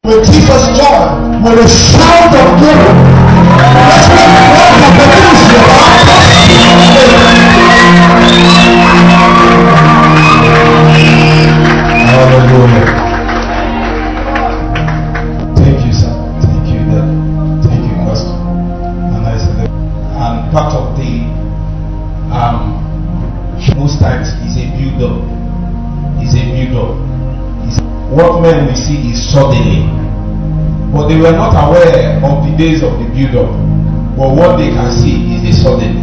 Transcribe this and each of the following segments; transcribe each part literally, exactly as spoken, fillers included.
Will give us joy with a shout of glory. Let's make what the produce your Hallelujah. Thank you, sir. Thank you, Dad. Thank you, Pastor. And I said, and part of the um most times is a build up. Is a build up. Is what men we see is suddenly. But they were not aware of the days of the build-up. But what they can see is the suddenly.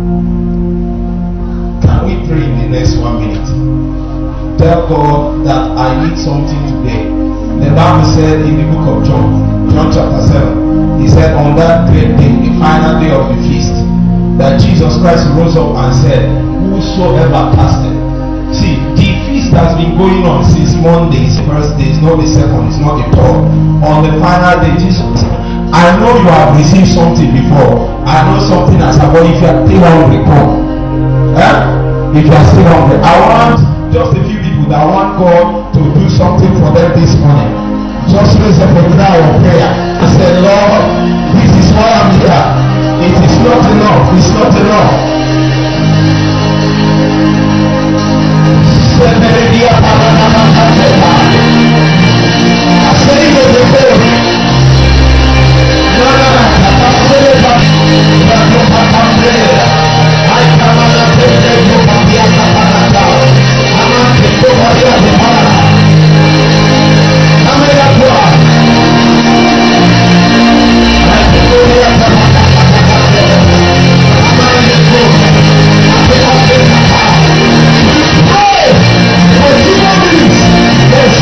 Can we pray in the next one minute? Tell God that I need something today. The Bible said in the book of John, John chapter seven, he said on that great day, the final day of the feast, that Jesus Christ rose up and said, whosoever thirsteth. See, the feast has been going on since Monday, first day, it's not the second, it's not the third. On the final day, Jesus, I know you have received something before. I know something has happened. If you are still hungry, come. Eh? If you are still hungry, I want just a few people that want God to do something for them this morning. Just raise up a cry of prayer and say, Lord, this is why I'm here. It is not enough. It's not enough. I say you the phone. No, no, no. I come on and take the book of the Akapanata. I'm on the book of the Akapanata. I'm in a book. I think the Akapanata. I'm on the book. I'm in a book. For human beings, there's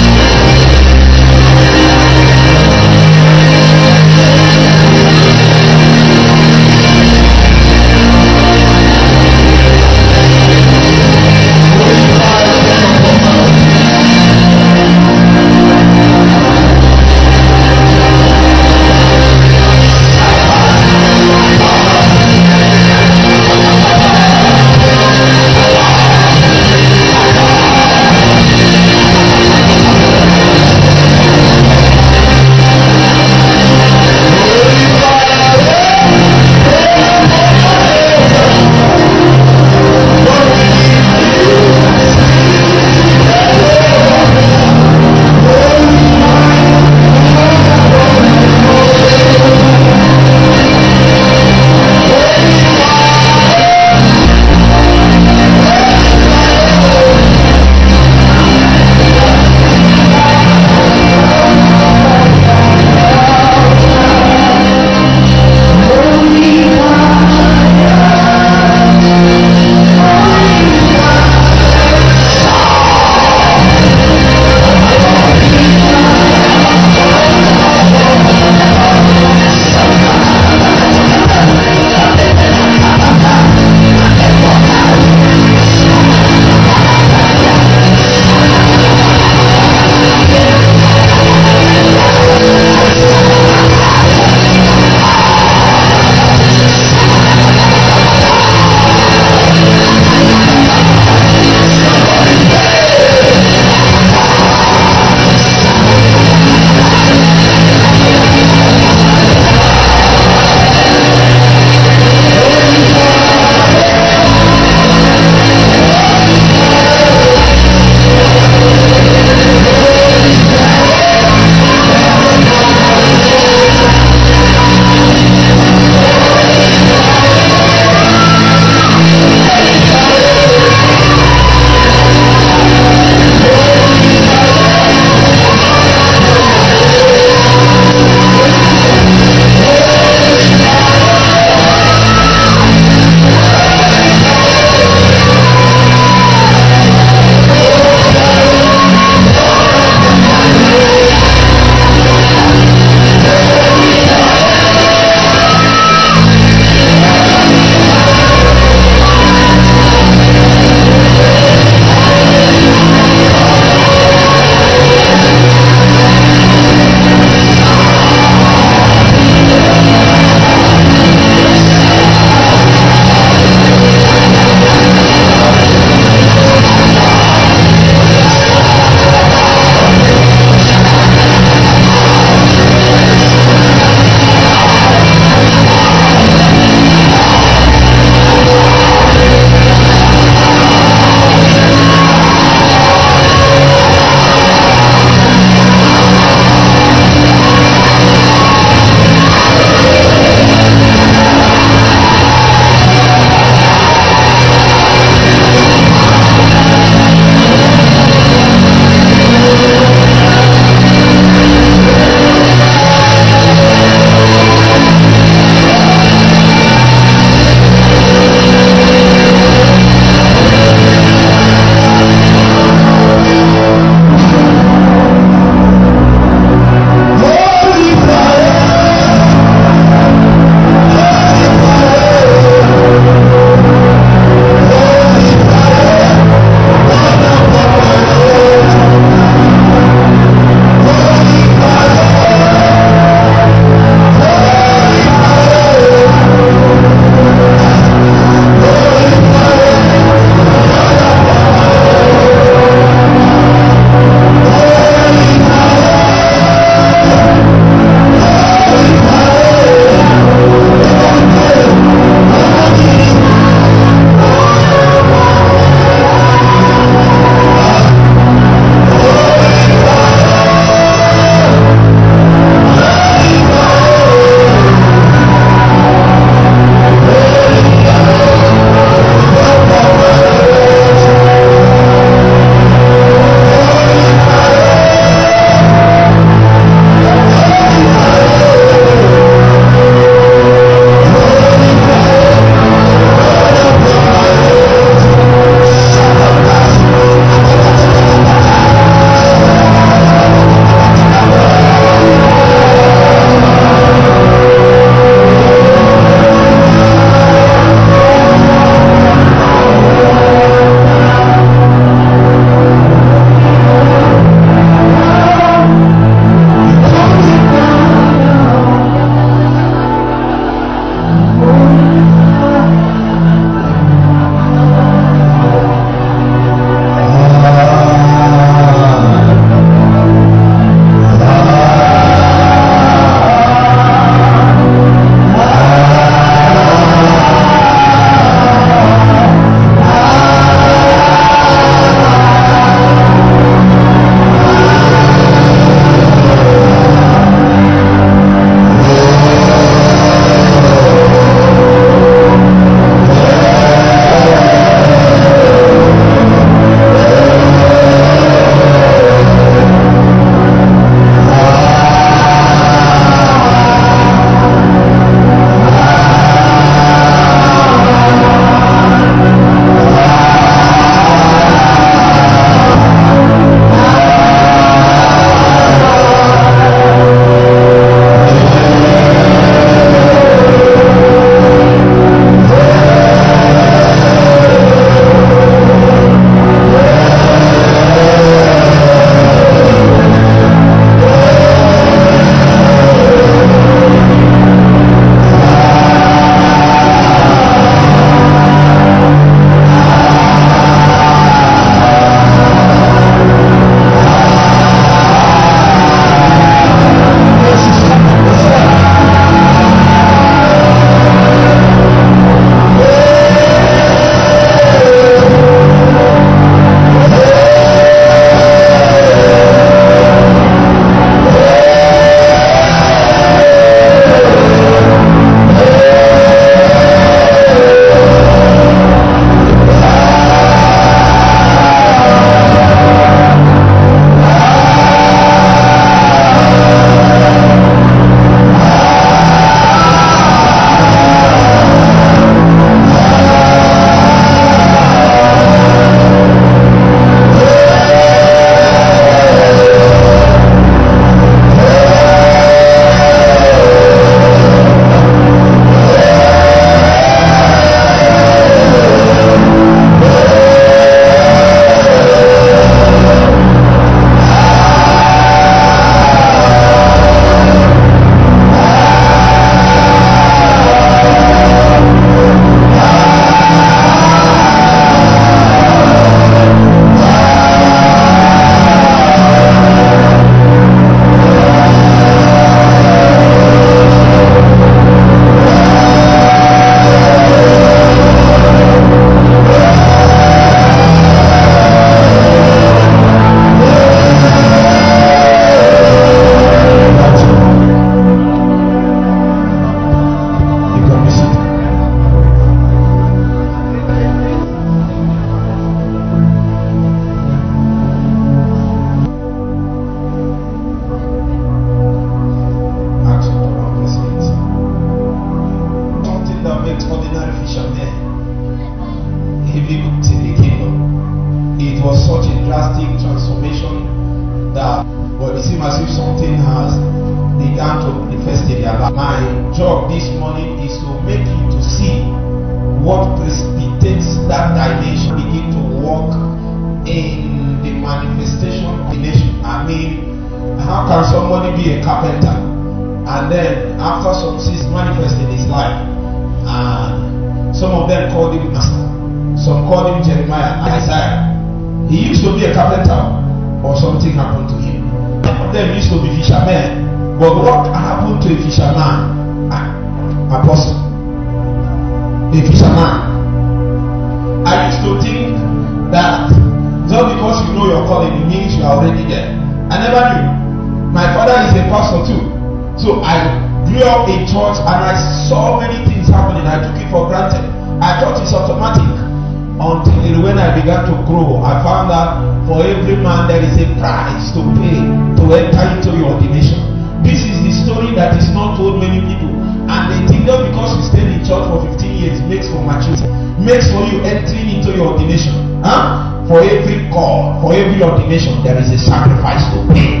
was such a drastic transformation that, but it seems as if something has begun to manifest in their life. My job this morning is to make you to see what precipitates that dimension begin to walk in the manifestation of the nation. I mean, how can somebody be a carpenter and then after some seasons manifest in his life, and some of them called him master, some called him Jeremiah, Isaiah. He used to be a carpenter, or something happened to him. Some of them used to be fishermen, but what happened to a fisherman? Apostle, a fisherman. I used to think that just because you know your calling, it means you are already there. I never knew. My father is a pastor too, so I grew up in church and I saw many things happening. I took it for granted. I thought it's automatic. Until when I began to grow, I found that for every man there is a price to pay to enter into your ordination. This is the story that is not told many people, and they think that because you stayed in church for fifteen years makes for maturity, makes for you entering into your ordination. Huh? For every call, for every ordination, there is a sacrifice to pay.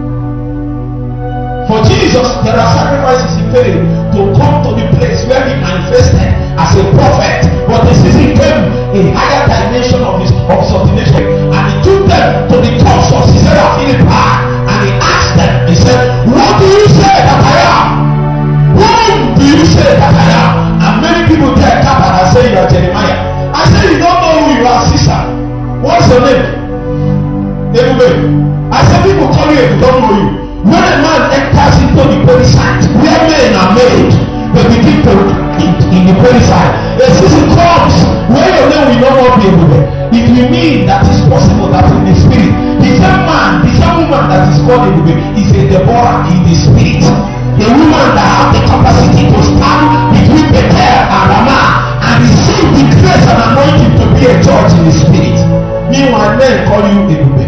For Jesus, there are sacrifices he paid to come to the place where he manifested as a prophet. But the season came a higher dimension of his of ordination, and he took them to the courts of Caesarea Philippi, and he asked them, he said, "What do you say that I am? Whom do you say that I am?" And many people there tap and say, "You are Jeremiah." I said, "You don't know who you are, sister. What's your name?" Everybody. I said, "People call you if you don't know you." When a man enters into the Perisite, where men are made, they begin to eat in the Perisite. A season comes where your name will no more be everywhere. It will mean that it's possible that in the spirit, the same man, the same woman that is called everywhere is a Deborah in the spirit. A woman that has the capacity to stand between Bethel and Ramah and receive the grace and anointing to be a judge in the spirit. Meanwhile, men call you everywhere.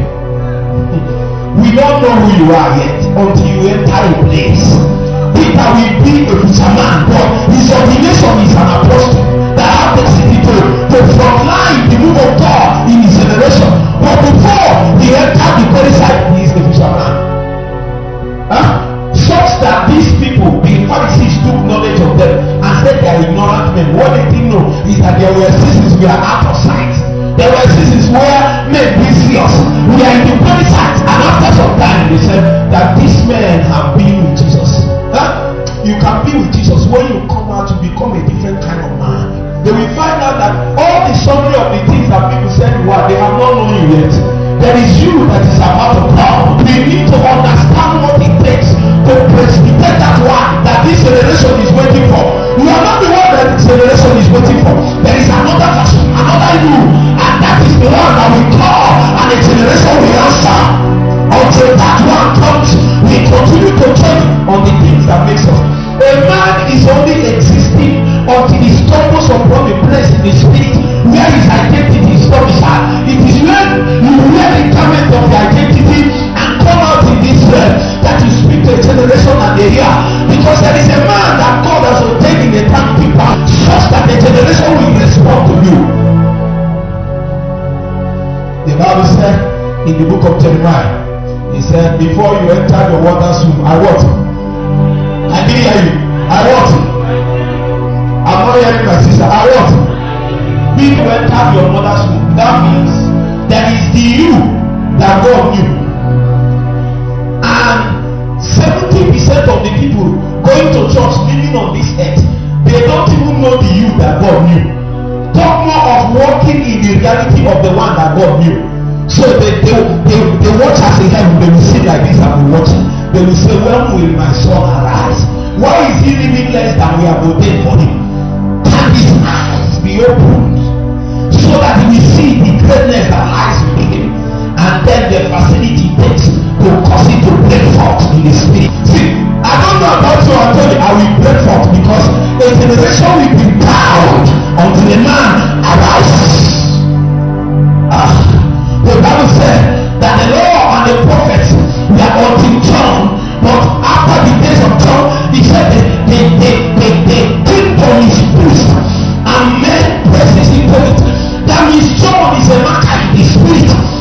We don't know who you are yet until you enter a place. Peter will be a fisherman, but his ordination is an apostle that has the city to, to frontline the move of God in his generation. But before he entered the Perisite, he is a fisherman. Huh? Such that these people, the Pharisees, took knowledge of them and said they are ignorant men. What they didn't know is that there were seasons we are out of sight. There were seasons where men be serious. We are in the Perisite, and after some time they said that these men have been with Jesus. Huh? You can be with Jesus when you come out to become a different kind of man. They will find out that all the summary of the things that people said you are, they have not known you yet. There is you that is about to come. We need to understand what it takes to precipitate that one that this generation is waiting for. You are not the one that this generation is waiting for. There is another version, another you, and that is the one that we call, and the generation will answer. Until that one comes, we continue to journey on the things that makes us. A man is only existing until he stumbles upon a place in the spirit where his identity is domiciled. It is when you wear the garment of your identity and come out in this realm that you speak to a generation and they hear. Because there is a man that God has ordained in a time people such that the generation will respond to you. The Bible said in the book of Jeremiah, he said, "Before you enter your water's womb, I what? I didn't hear you. I what? I'm not hearing my sister. I what? Before you enter your mother's womb." That means there is the you that God knew. And seventy percent of the people going to church living on this earth, they don't even know the you that God knew. Talk more of walking in the reality of the one that God knew. So they they, they, they watch us in heaven, they will see like this and we watch. They will say, "When will my son arise? Why is he living less than we have ordained for him? Can his eyes be opened so that he will see the greatness that lies within him?" And then the facility takes to cause it to break forth in the spirit. See, I don't know about you, I told you I will break forth because a generation will be bound until a man arises. Ah, the Bible said that the law and the prophets were until John, but after the days of John, he said they they they they, they kingdom is pushed and men presses into it. That means John is a matter in the spirit.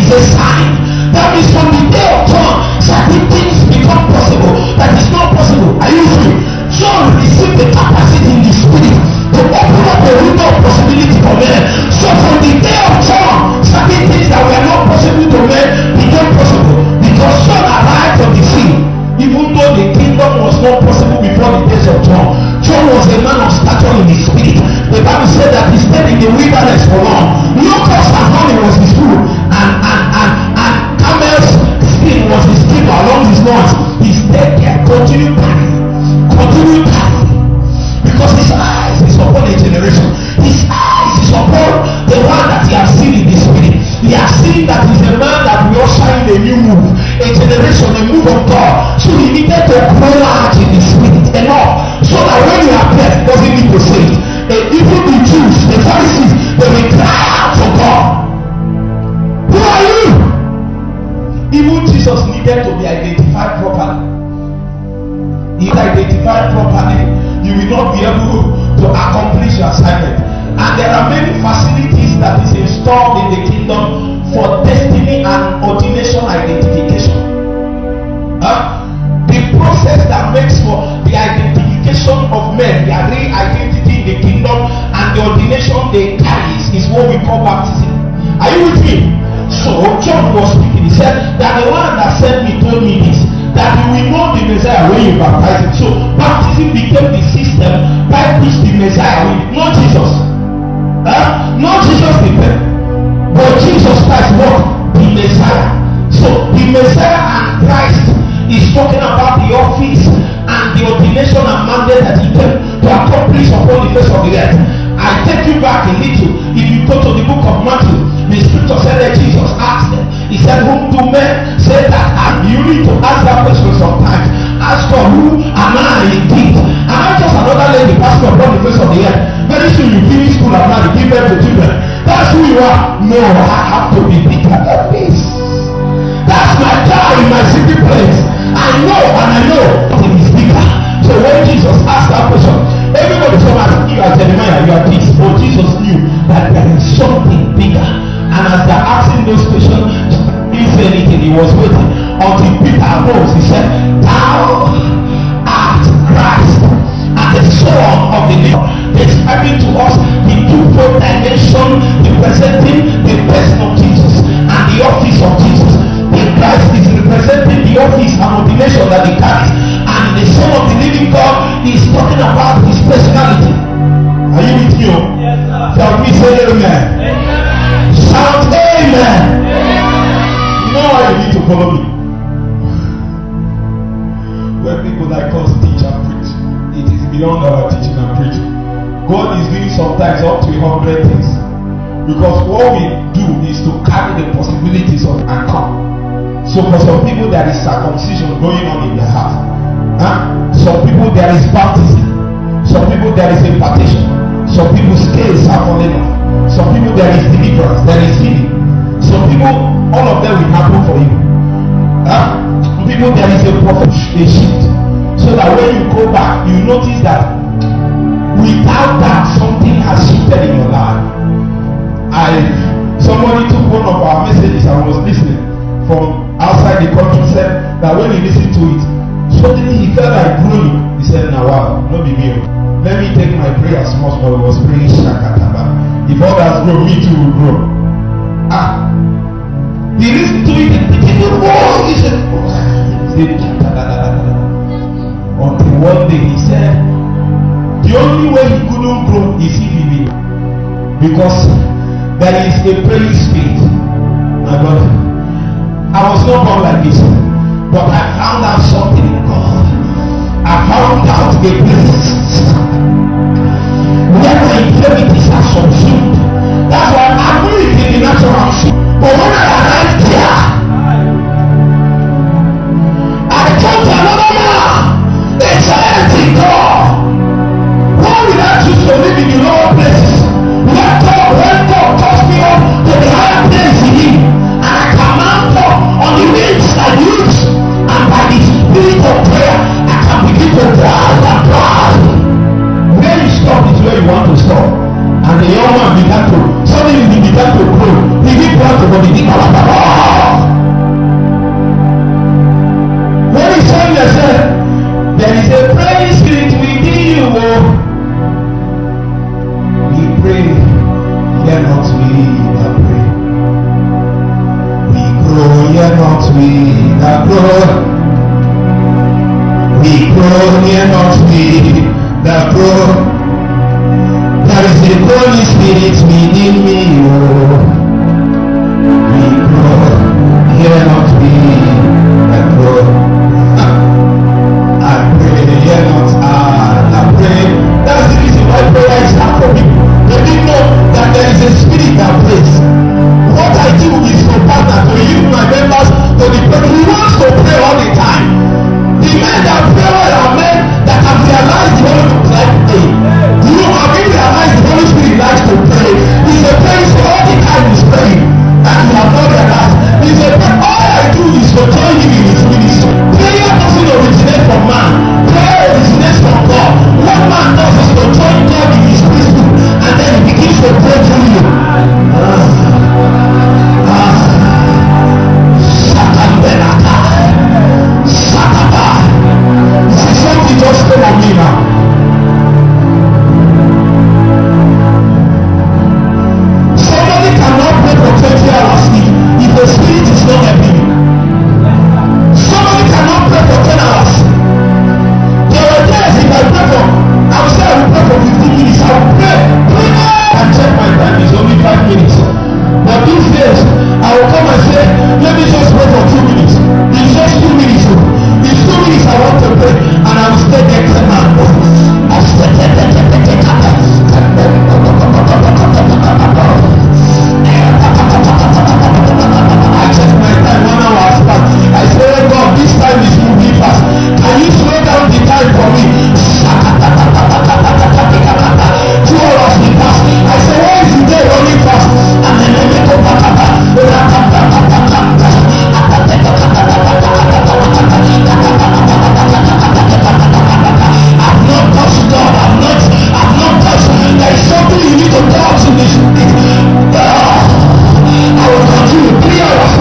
is a sign. That means from the day of John, certain things become possible that is not possible. Are you free? John received the capacity in the spirit to open up a window of possibility for men. So from the day of John, certain things that were not possible to men became possible because John arrived on the scene. Even though the kingdom was not possible before the days of John, John was a man of stature in the spirit. The Bible said that he stayed in the wilderness for long. Locusts and honey was his food, and and and and camel's skin was his skin along his loins. He stayed there, continued praying, continued praying, because his eyes is upon a generation. His eyes is upon the one that he has seen in the spirit. He has seen that he's a man that will usher in a new move, a generation, a move of God. So he needed to grow large in the spirit enough so that when he appears, he doesn't need to say it. And even the Jews, the Pharisees, they will cry out for God. Who are you? Even Jesus needed to be identified properly. If identified properly, you will not be able to accomplish your assignment. And there are many facilities that is installed in the kingdom for destiny and ordination identification. Huh? The process that makes for the identification of men, their real identity in the kingdom, and the ordination they carry is what we call baptism. Are you with me? So John was speaking. He said that the one that sent me told me this, that you will know the Messiah when you baptize him. So baptism became the system by which the Messiah will, not Jesus. Huh? Not Jesus the pen, but Jesus Christ what? The Messiah. So the Messiah and Christ is talking about the office and the ordination and mandate that he came to accomplish upon the face of the earth. I take you back a little. If you go to the book of Matthew, the scripture said that Jesus asked them, he said, whom do men say that I am? You need to ask that question sometimes. Ask God, who am I indeed? Am I just another lady pastor upon the face of the earth? Very soon you finish school and marry, give birth to children. That's who you are. No, I have to be bigger than this. That's my car in my secret place. I know and I know it is bigger. So when Jesus asked that question, everybody was asking you as Jeremiah, you are this. But Jesus knew that there is something bigger. And as they're asking those questions, he didn't say anything. He was waiting until Peter arose. He said, thou art Christ and the Son of the living. Describing to us the twofold dimension representing the person of Jesus and the office of Jesus. The Christ is representing the office and ordination that he carries, and the Son of the living God is talking about his personality. Are you with me? Yes, sir. Shall we say amen? Amen. Shout amen. Amen. You know why you need to follow me? When people like us teach and preach, it is beyond our teaching and preaching. God is doing sometimes up to a hundred things, because what we do is to carry the possibilities of and come. So for some people there is circumcision going on in their heart. Huh? Some people there is baptism. Some people there is impartation. Some people scales are falling off. Some people there is deliverance, there is healing. Some people, all of them will happen for you. Huh? Some people there is a prophet, a shift. So that when you go back, you notice that without that something has shifted in your life. I somebody took one of our messages and was listening from outside the country, said that when he listened to it, suddenly he felt like groaning. He said, now wow, no be me. Let me take my prayer small small. He was praying Shakataba. If others grow, me too will grow. Ah, he listened to it, the people was he said, until one day he said, the only way he couldn't grow is if he will, because there is a praying spirit. My brother, I was not born like this, but I found out something in God. I found out a place where my infirmities are subsumed. That's why I believe in the natural. But when I arrived here, I told another man, a giant in God. Why did I choose to live in the lower places? When God, when God calls me up to the higher place in Him, and I can mount up on the wings like wings, and by the spirit of prayer, I can begin to fly and fly. Where you stop is where you want to stop. And the young man began not we that grow. We grow, we are not we that grow. There is a Holy Spirit within me, oh. We grow, we are not we that grow. I pray, hear not I, I pray. That's the reason why prayer is hard for people. They didn't know that there is a spirit that prays. What I do is to partner to you, my members, to the people who wants to pray all the time. The men that pray are men that have realized the Holy Spirit like pray. Do you have you realized the Holy Spirit likes to pray? He's a prayer, so all the time he's praying. And you have not realized. He's a prayer. All I do is to join him in his ministry. Prayer doesn't originate from man. Prayer originates from God. What man does is to join God in his priesthood, and then he begins to pray through you. Ah. Ah. Shakambelaka. Shakaba. You see something just came on me now. Somebody cannot pray for twenty hours if, if the spirit is not helping you. Somebody cannot pray for ten hours. There were days if I pray for, I will say I will pray for fifteen minutes. I will pray. Pray. I check my time, it's only five minutes. But these days, I will come and say, let me just pray for two minutes. It's just two minutes. It's two minutes I want to pray, and I will stay there ten hours. I stay there, there, there, there, there, there. I check my time, one hour has passed. I say, oh God, this time is moving fast. Can you slow down the time for me? Two hours will pass. I say, why is the day running fast? And then I make up. I've not touched God. I've not, I've not touched. There is something you need to touch in this. I will continue three hours.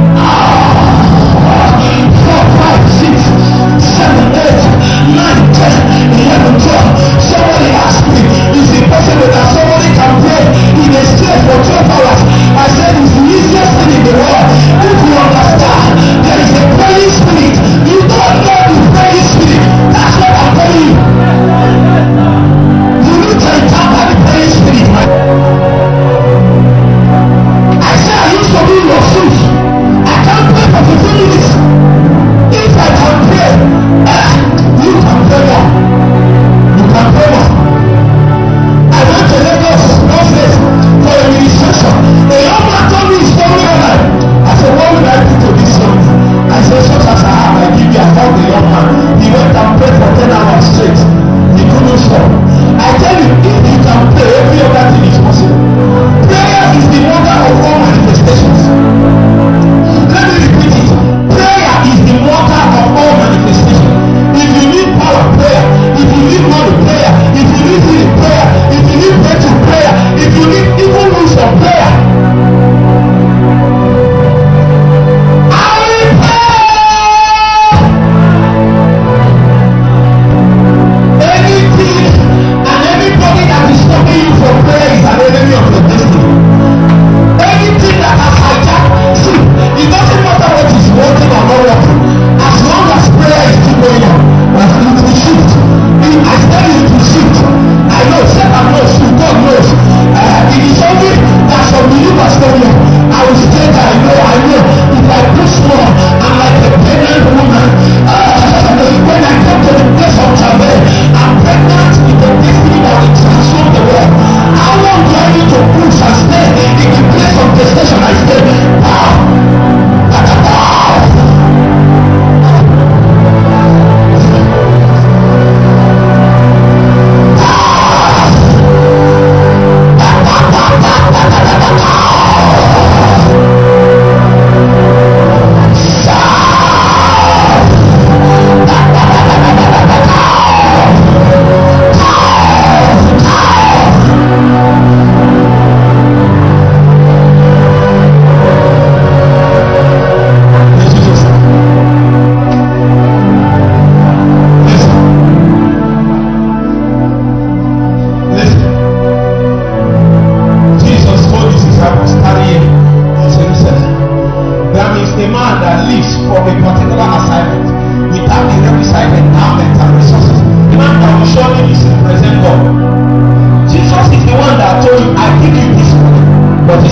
Four, five, six, seven, eight, nine, ten, eleven, twelve. Somebody asked me, is it possible that somebody can pray in a state for twelve hours? I said it's the easiest thing in the world. If you understand, there is a praying spirit. You don't know the praying spirit. That's what I'm telling you. You need to encounter the praying spirit, man. I said I used to be in your shoes. I can't pray for fifteen minutes. If I can pray, uh, you can pray more. You can pray more. I went to Lagos those days for a ministration. A young man told me his story online. I said, what will I do to this young man? I said, such as I have, I give you. I found the young man. He went and prayed for ten hours straight. He couldn't stop. I tell you, if you can pray, every other thing is possible. Prayer is the mother of all manifestations. Let me repeat it. Prayer is the mother of all manifestations. If you need power, prayer. If you need money, prayer. If you need healing, prayer. If you need breakthrough, prayer. If you need even wisdom, prayer. I will pray. Anything and anybody that is stopping you from prayer is an enemy of your destiny. Anything that has hijacked, see, it doesn't matter what is working or not working. As long as prayer is still going on, it will shift. I tell you to shift. I know, Satan knows, God knows. Uh, it is only that some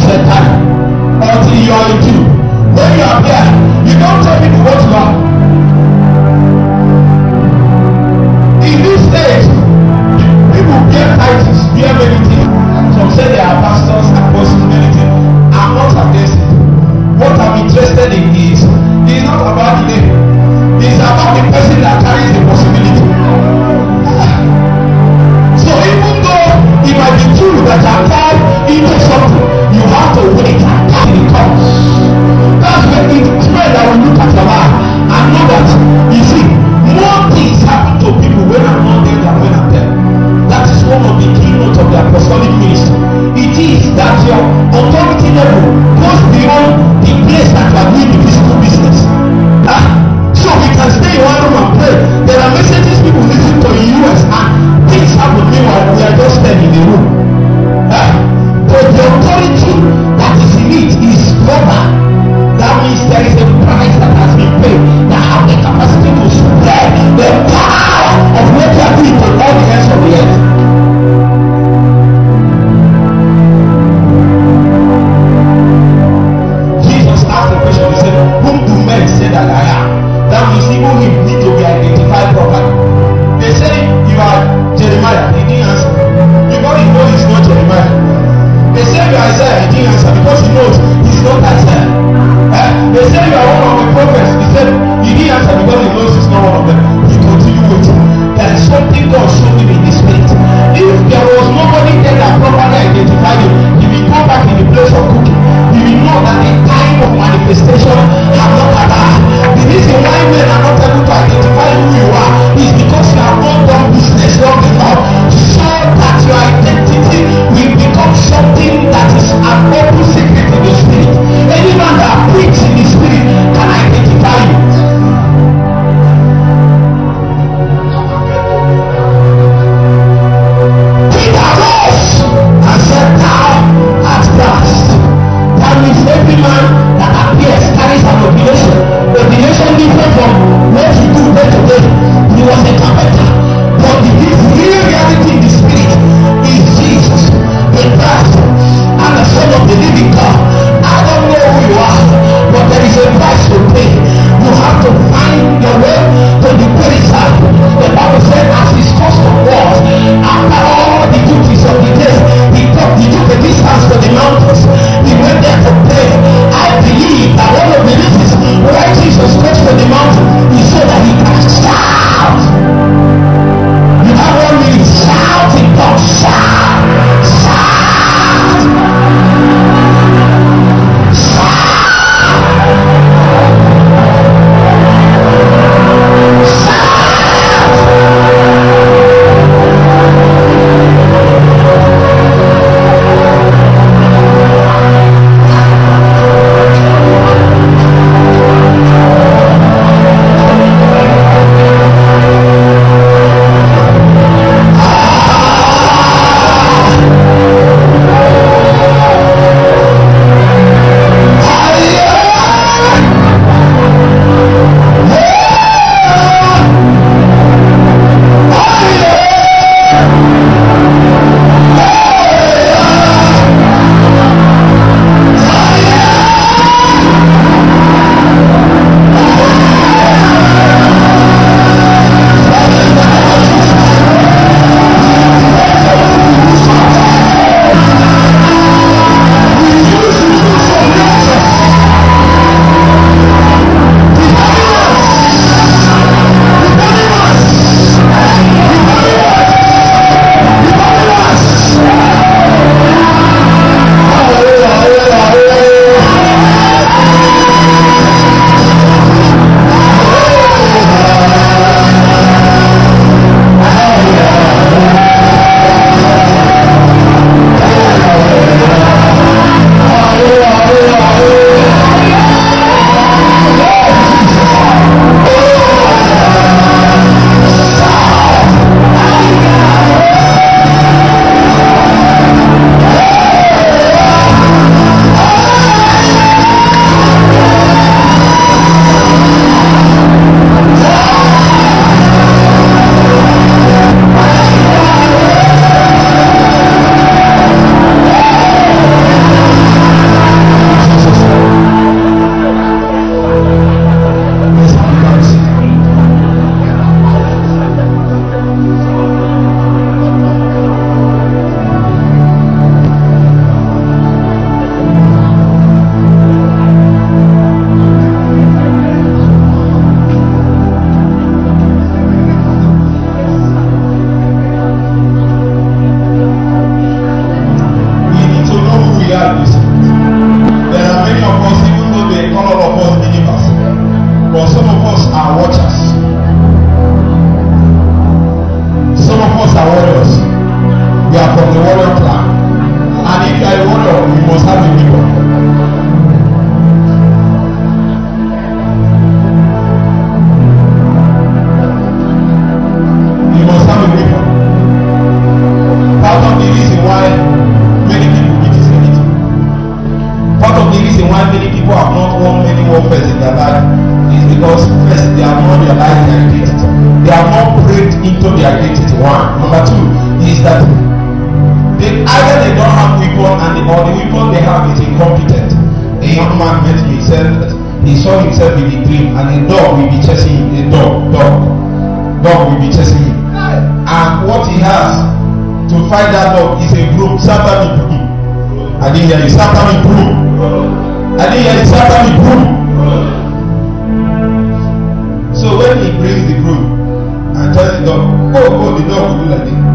Gentile until you are a Jew. When you are here, you don't tell people what you are. In this age, people bear titles, bear many things. Some say they are pastors, apostles, many things. I'm not against it. What I'm interested in is, it's not about the name. It's about the person that carries the possibility. So even though it might be true that you are called into something, you have to wait until it comes. That's when it's when I will look at your life and know that, you see, more things happen to people when I'm not there than when I'm there. That is one of the keynotes of the apostolic ministry. It is that your authority level goes beyond the place that you are doing the physical business. Ah, so we can stay in one room and pray. There are messages people listen to in U S and things happen meanwhile we are just there in the room. Ah, but the authority that is in it is global. That means there is a price that has been paid that have the capacity to spread the power of what you are doing to all the ends of the earth. Jesus asked the question, he said, whom do men say that I am? That means even him need to be identified properly. They say you are Jeremiah, he didn't answer. Because he knows he's not Jeremiah. They say you are Isaiah, he didn't answer because he knows he's not Isaiah. Eh? They say you are one of the prophets, he said he didn't answer because he knows he's not one of them. He continued waiting. There is something God showed him in the spirit. If there was nobody there that properly identified him, he will go back in the place of cooking. He will know that the time of manifestation have not arrived. The reason why men are not able to identify who you are is because you have not done business long enough so that your identity will become something that is an open secret in the spirit. Any man that preaches in the spirit can identify you. not won many warfares in their life is because first they have not realized their identity. They have not break into their identity. One. Number two is that they either they don't have weapon and the, or the weapon they have is incompetent. A young man met me, said that he saw himself in a dream and a dog will be chasing him. A dog, dog, dog will be chasing him. And what he has to fight that dog is a broom. Satan broom. I didn't hear you. Satan broom. I didn't hear you. Satan broom. So when he brings the broom and tells the dog, go, go, the dog will do like this.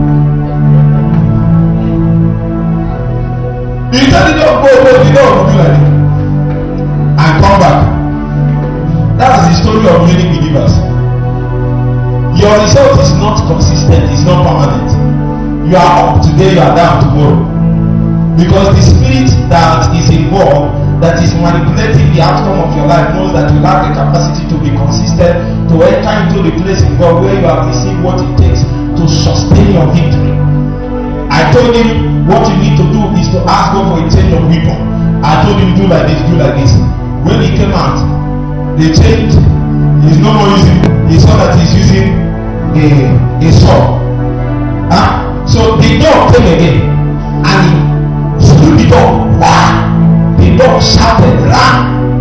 You tell the dog, go, go, the dog will do like this. And come back. That's the story of many believers. Your result is not consistent, it's not permanent. You are up today, you are down tomorrow. Because the spirit that is involved, that is manipulating the outcome of your life, knows that you lack the capacity to be consistent, to enter into the place in God where you have received what it takes to sustain your victory. I told him what you need to do is to ask God for a change of weapon. I told him do like this, do like this. When he came out, they changed. He's no more using. He saw that he's using a a saw. Huh? So the dog came again and he slew the dog. Wow! The dog shouted, "Run!"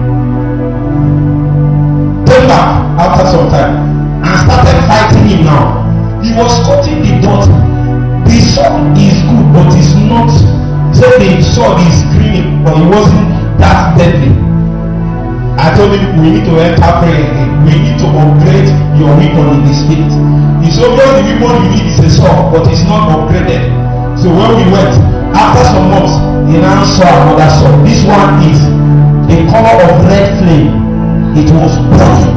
Came back after some time and started fighting him now. He was cutting the dog. The sword is good, but it's not. So the sword is screaming, but it wasn't that deadly. I told him we need to enter prayer again. We need to upgrade your weapon in the spirit. It's obvious the weapon you need is a sword, but it's not upgraded. So when we went, after some months, he now saw another sword. This one is the color of red flame. It was burning.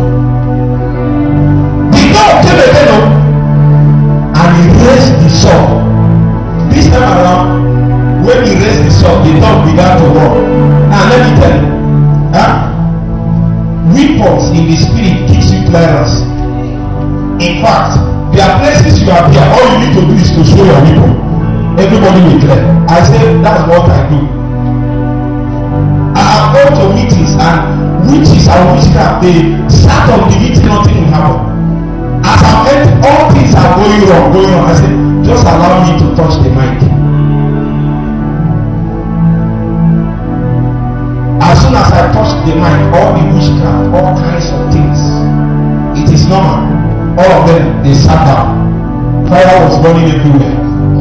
The dog came again and he raised the sword. This time around, when he raised the sword, the dog began to run. Now let me tell you, huh? Weapons in the spirit gives you clearance. In fact, there are places you appear. All you need to do is to show your weapon. Everybody will clear. I say that's what I do. I have gone to meetings and witches and witchcraft, they start on the meeting, nothing will happen. As I'm entering, all things are going wrong, going wrong. I say, just allow me to touch the mic. As soon as I touch the mic, all the witchcraft, all kinds of things, it is normal. All of them, they sat down. Fire was burning everywhere.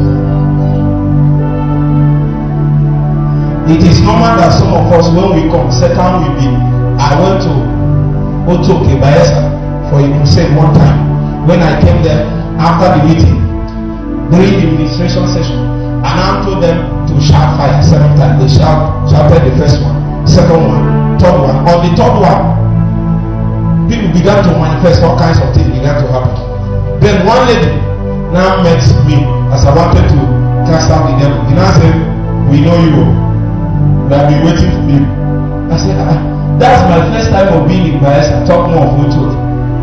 It is normal that some of us, when we come, Satan will be. I went to Otoke Bayelsa for a crusade one time. When I came there after the meeting, during the administration session, and I told them to shout fire seven times. They shout, shouted the first one. Second one, third one. On the third one, people began to manifest, all kinds of things began to happen. Then one lady now met me as I wanted to cast out the devil. He now said, "We know you. We have been waiting for you." I said, ah, "That's my first time of being in Bayelsa. Talk more of Ocho."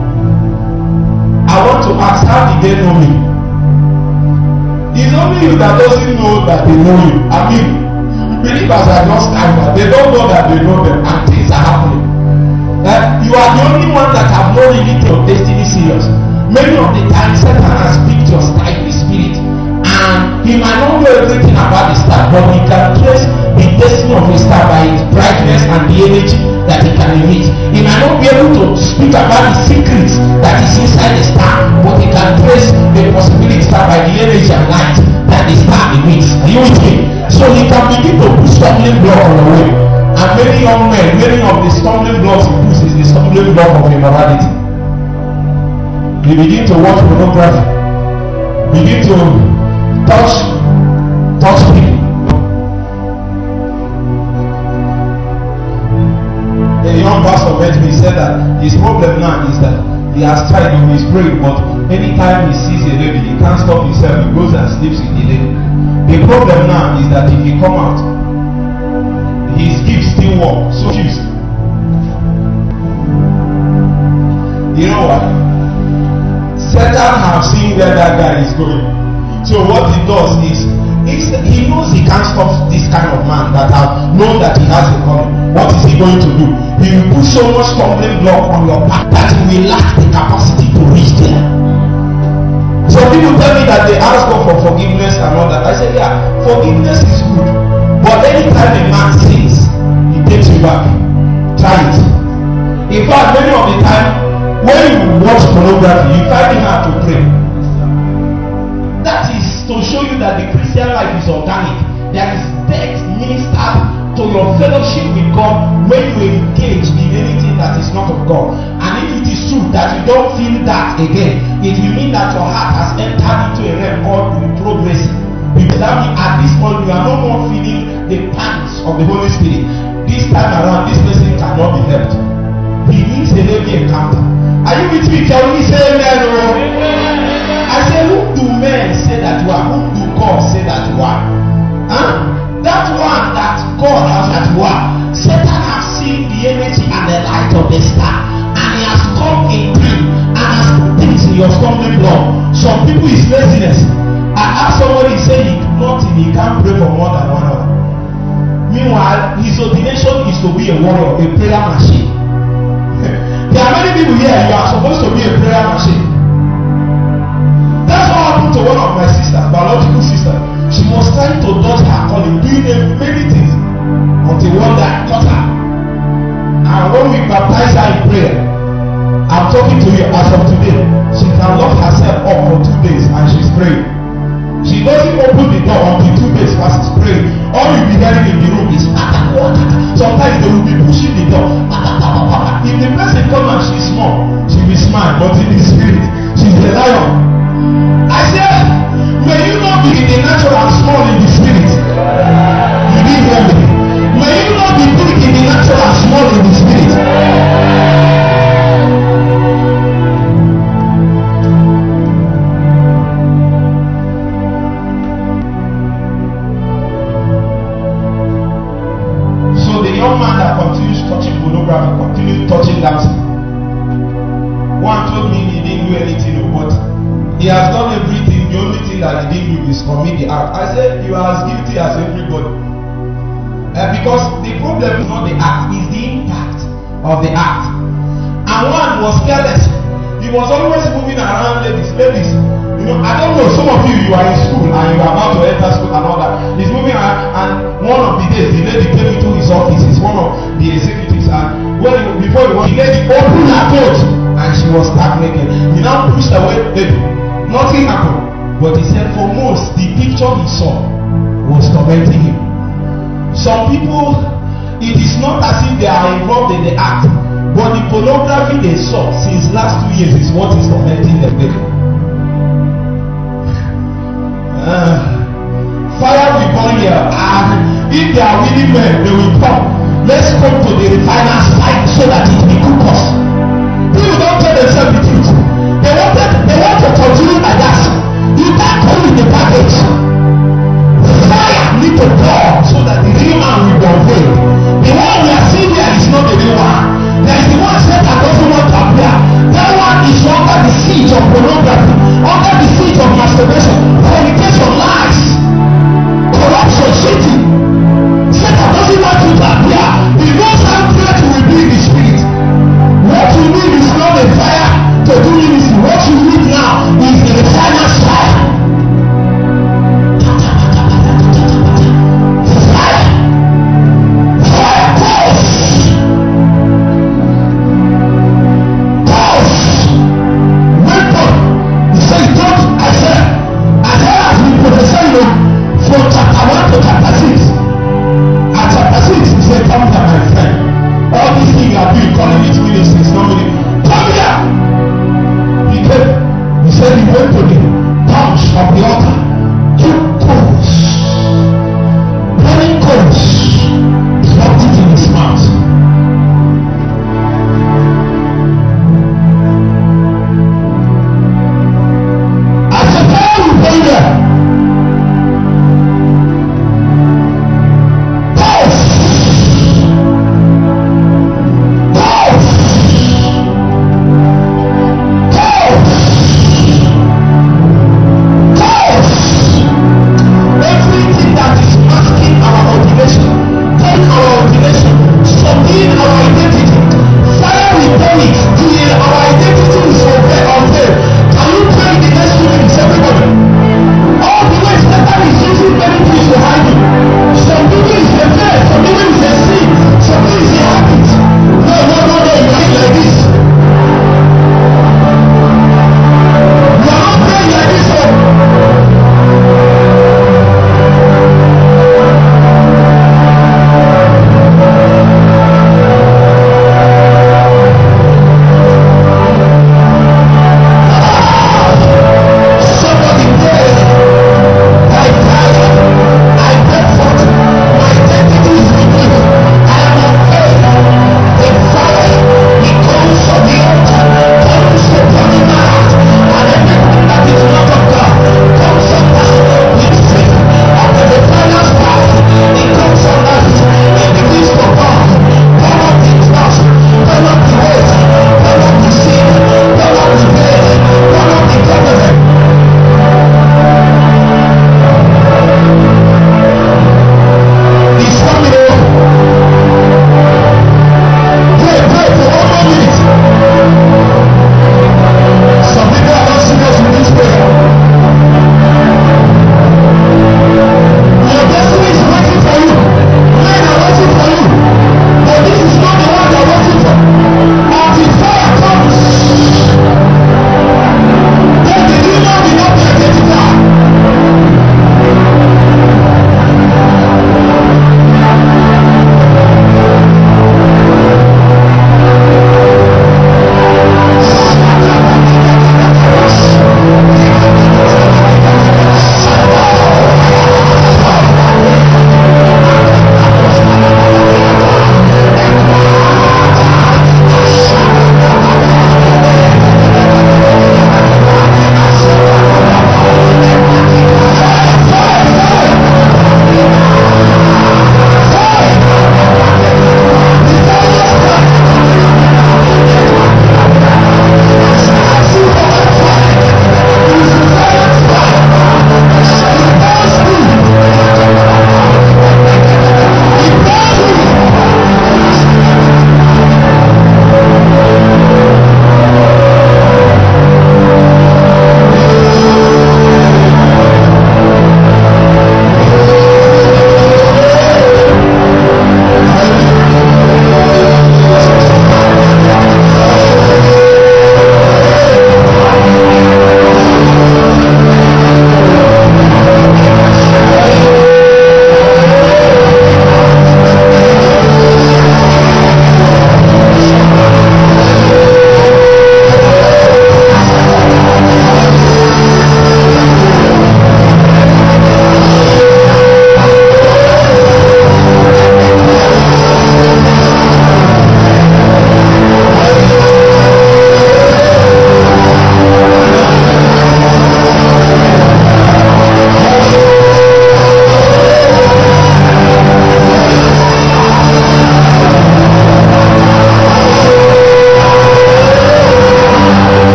I want to ask, how did they know me? It's only you that doesn't know that they know you. I mean, believers are just standard. They don't know that they know them and things are happening. Uh, you are the only one that have not really taken your destiny serious. Many of the times Satan has picked your star in the spirit and he might not know everything about the star, but he can trace the destiny of the star by its brightness and the energy that it can emit. He might not be able to speak about the secrets that is inside the star, but he can trace the possibility star by the energy and light that the star emits. Are you with me? So he can begin to put stumbling block on the way. And many young men, many of the stumbling blocks he puts is the stumbling block of immorality. They begin to watch pornography, begin to touch, touch people. A young pastor met me, said that his problem now is that he has tried to his praying, but anytime he sees a lady, he can't stop himself. He goes and sleeps with the lady. The problem now is that if he come out, his gifts still work. So used. You know what? Satan have seen where that guy is going. So what he does is, he knows he can't stop this kind of man that have known that he has a calling. what is he going to do? He will put so much stumbling block on your path that you will lack the capacity to reach there. Some people tell me that they ask God for forgiveness and all that. I say, yeah, forgiveness is good. But anytime a man sins, he takes you back. Try it. In fact, many of the time, when you watch pornography, you find it hard to pray. That is to show you that the Christian life is organic. There is depth ministered to your fellowship with God when you engage in anything that is not of God. And if it is true that you don't feel that again, it will mean that your heart has entered into a realm called progress. Because that means at this point you are no more feeling the pangs of the Holy Spirit. This time around, this person cannot be helped. He needs a heavy encounter. Are you with me? Can we say amen? Or? I say, who do men say that you are? Who do God say that you are? Huh? That one that God has that you are. Satan has seen the energy and the light of the star, and he has come in time and has put things in your stumbling block. Some people is laziness. I asked somebody, say he nothing, he can't pray for more than one hour. Meanwhile, his ordination is to be a warrior, a prayer machine. There are many people here, you are supposed to be a prayer machine. That's what happened to one of my sisters, biological sister. She was trying to dodge her calling, doing many things until one day I caught her. And when we baptize her in prayer, I'm talking to you as of today, she can lock herself up for two days and she's praying. She doesn't open the door until two days past is praying. All you'll be hearing in the room is sometimes they will be pushing the door. If the person comes and she's small, she will smile, but in the spirit, she's a lion. I said, may you not be in the natural and small in the spirit. You didn't hear me. May you not be big in the natural and small in the spirit. So the young man that continues touching pornography, continues touching dancing. One told me he didn't do anything, but he has done everything. The only thing that he didn't do is commit the act. I said, you are as guilty as everybody. Uh, because the problem is not the act, it's the impact of the act. And one was careless. He was always moving around ladies. Ladies, you know, I don't know, some of you, you are in school and you are about to enter school and all that. He's moving around, and one of the days, the lady came into his office. He's one of the executives. And when he, before he was, the lady opened her coat and she was stark naked. He now pushed away the lady. Nothing happened. But he said for most, the picture he saw was tormenting him. Some people, it is not as if they are involved in the act, but the pornography they saw since last two years is what is tormenting them. Uh, fire will burn here, and if they are willing men, they will come. Let's come to the refiner's side so that it will cook us. People don't tell themselves the truth. They wanted, they want to continue like that. You can't come with the package. Fire need to pour so that the real man will be unveiled. The one we are seeing here is not the real one. There is the one Satan doesn't want to appear. That one is under the siege of pornography, under the siege of masturbation, fornication, lies, corruption, cheating. Satan doesn't want you to appear. He knows how great you will be in the spirit. What you need is not a fire to do ministry. What you need now is the refiner's fire. Fire.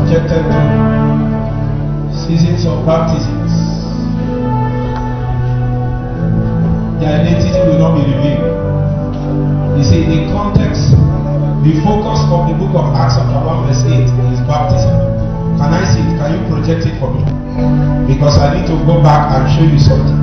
subjected to seasons of baptisms. Their identity will not be revealed. You see, the context, the focus of the book of Acts chapter one verse eight is baptism. Can I see it? Can you project it for me? Because I need to go back and show you something.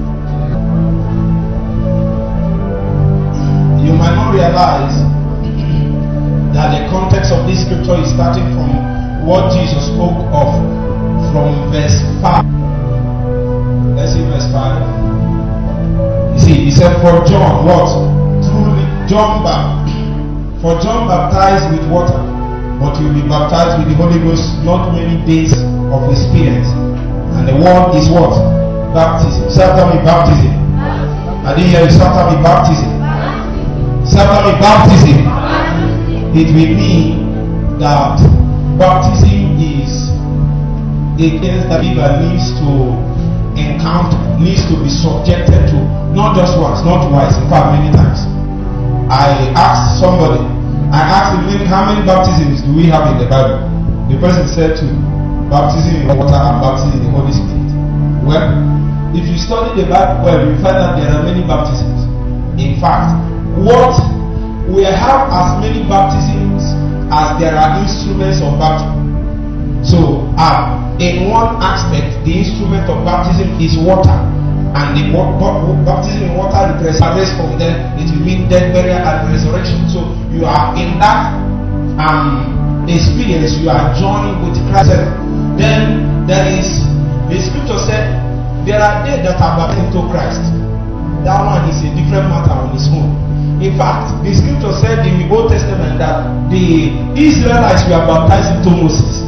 You might not realize that the context of this scripture is starting from what Jesus spoke of from verse five. Let's see verse five. You see, he said, for John, what? Truly, John baptized. For John baptized with water, but you will be baptized with the Holy Ghost not many days of experience. And the word is what? Baptism. Say after me, baptism. I didn't hear you. Say after me, baptism. Say after me, baptism. It will mean that baptism is a case that believer needs to encounter, needs to be subjected to, not just once, not twice, in fact many times. I asked somebody, I asked him, how many baptisms do we have in the Bible? The person said two, baptism in water and baptism in the Holy Spirit. Well, if you study the Bible well, you find that there are many baptisms. In fact, what we have as many baptisms as there are instruments of baptism. So, uh, in one aspect, the instrument of baptism is water, and the baptism in water represents from there. It will mean death, burial, and resurrection. So, you are in that um, experience. You are joined with Christ. Then there is the scripture said there are they that are baptized into Christ. That one is a different matter on its own. In fact, the scripture said in the Old Testament that the Israelites were baptized into Moses.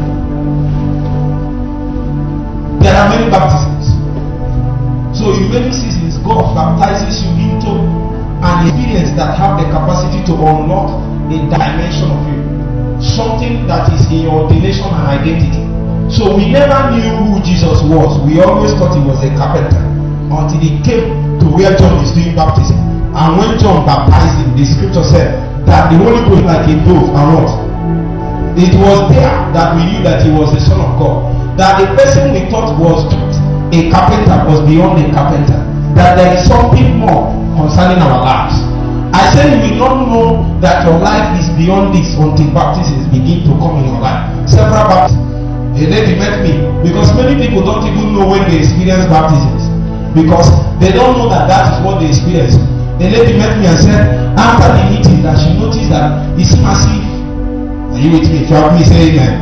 There are many baptisms. So in many seasons, God baptizes you into an experience that have the capacity to unlock a dimension of you. Something that is in your ordination and identity. So we never knew who Jesus was. We always thought he was a carpenter until he came to where John is doing baptism. And when John baptized him, the scripture said that the Holy Ghost like a dove and what? It was there that we knew that he was the Son of God. That the person we thought was a carpenter was beyond a carpenter. That there is something more concerning our lives. I said you will not know that your life is beyond this until baptisms begin to come in your life. Several baptisms. A lady met me because many people don't even know when they experience baptisms. Because they don't know that that is what they experience. The lady met me and said, after the meeting, that she noticed that it's massive. Are you with me? If you have me, say amen.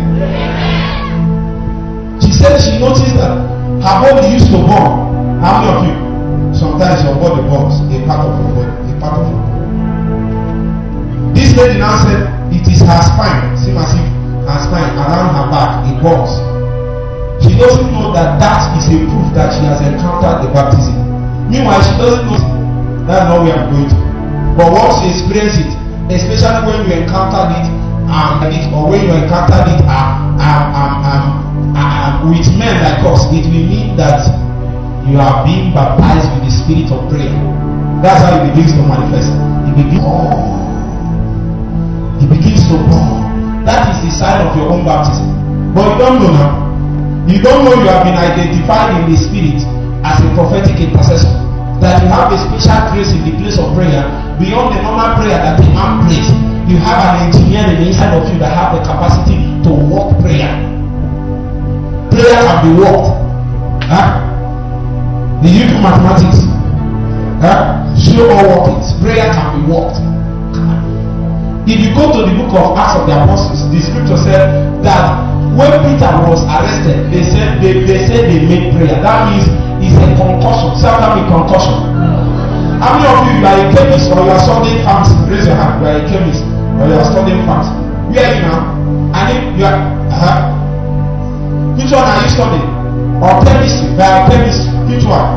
She said she noticed that her body used to burn. How many of you? Sometimes your body burns a part of your body, a part of your body. This lady now said it is her spine. See massive, her spine around her back, it burns. She doesn't know that that is a proof that she has encountered the baptism. Meanwhile, she doesn't know. That's not where I'm going to. But once you experience it, especially when you encountered it, um, it or when you encountered it um, um, um, um, um, with men like us, it will mean that you are being baptized with the spirit of prayer. That's how it begins to manifest. It begins. Oh, it begins to burn. That is the sign of your own baptism. But you don't know now. You don't know you have been identified in the spirit as a prophetic intercessor. That you have a special grace in the place of prayer beyond the normal prayer that a man prays. You have an engineer in the inside of you that have the capacity to work prayer. Prayer can be worked. Huh? Did you do mathematics? Huh? Show all workings. Prayer can be worked. If you go to the book of Acts of the Apostles, the scripture said that when Peter was arrested, they said they, they said they made prayer. That means it's a concussion. Sometimes a concussion. How many of you, you are a chemist or you are studying pharmacy? Raise your hand. You are a chemist or you are studying pharmacy. Where are you now? I need you are. Uh-huh. Which one are you studying? Or chemistry? Biochemistry? Which one?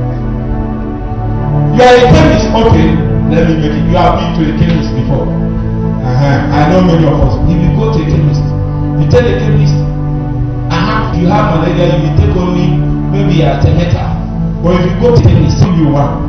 You are a chemist. Okay, let me make it. You have been to a chemist before. Uh-huh. I know many of us. If you go to a chemist, you tell the chemist, uh-huh, you have malaria, you will take only maybe a meter. But if you go to the chemist, you one.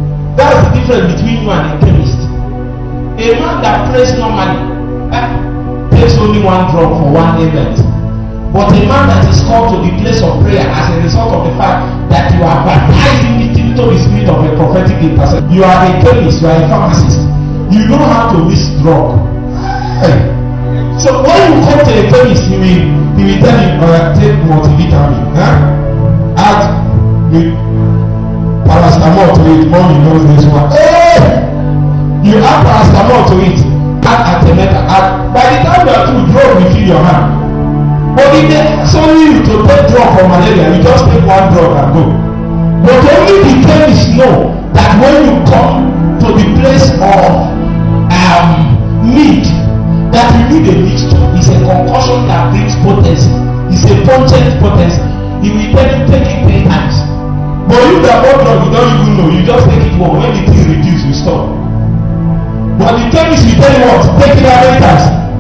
That's the difference between you and a chemist. A man that prays normally, eh, takes only one drop for one event. But a man that is called to the place of prayer as a result of the fact that you are baptized into the spirit of a prophetic intercession. You are a chemist, you are a pharmacist. You know how to mix drug. Hey. So when you come to a chemist, he will, he will tell you, uh, take multivitamin. Huh? Add the paracetamol to it. Mommy knows this one. Hey! You add paracetamol to it. Add artemether. Add. By the time you are through, drug will fill your hand. But if it's only you to take drug for malaria, you just take one drug and go. But only the chemists know that when you come to the place of um, need, that you need a mixture. It's a concussion that brings potency. It's a potent potency. He will tell you take it three times. But you that bought drug, you don't even know. You just take it one. When the thing reduces, you stop. But the chemist will tell you what? Take it how many times?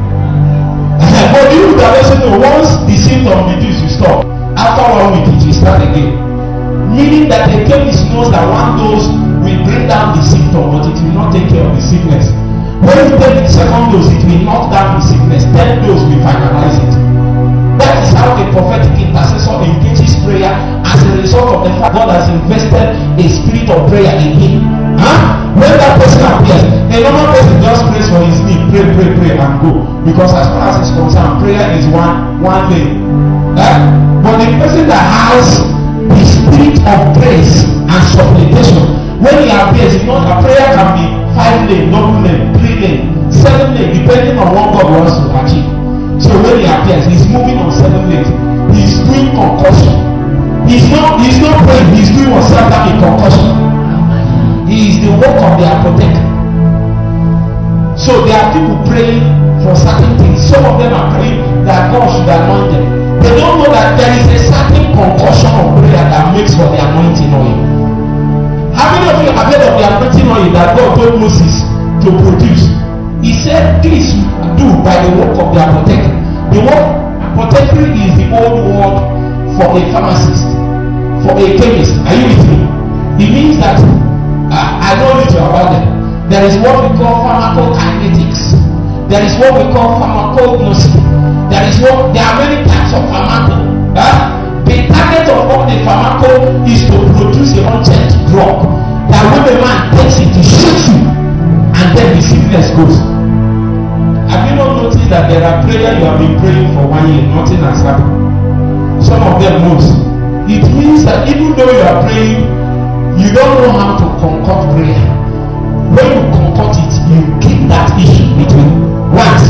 But you that doesn't know, once the symptom reduce, you stop. After one week, it will start again. Meaning that the chemist knows that one dose will bring down the symptom, but it will not take care of the sickness. When you take the second dose, it will knock down the sickness. Ten dose will finalize it. That is how a prophetic intercessor engages prayer as a result of the fact God has invested a spirit of prayer in him. Huh? When that person appears, a normal person just prays for his need, pray, pray, pray, and go. Because as far as it's concerned, prayer is one one thing. Huh? But the person that has the spirit of grace and supplication, when he appears, you know that prayer can be five lane, double lane, three lane, seven lane, depending on what God wants to achieve. So when he appears, he's moving on seven lanes. He's doing concussion. He's not he's not praying, he's doing what Satan in concussion. He is the work of the apothecary. So there are people praying for certain things. Some of them are praying that God should anoint them. They don't know that there is a certain concussion of prayer that makes for the anointing oil. How many of you have heard of the anointing oil that God told Moses to produce? He said, this do by the work of the apothecary. The word apothecary is the old word for a pharmacist, for a chemist. Are you with me? It means that uh, I know little about them. There is what we call pharmacokinetics. There is what we call pharmacognosy. There is what there are many types of pharmaco. Huh? The target of all the pharmaco is to produce a content drug that when the man takes it to shoot you, and then the sickness goes. Have you not noticed that there are prayers you have been praying for one year, nothing has happened? Some of them most. It means that even though you are praying, you don't know how to concoct prayer. When you concoct it, you keep that issue between once.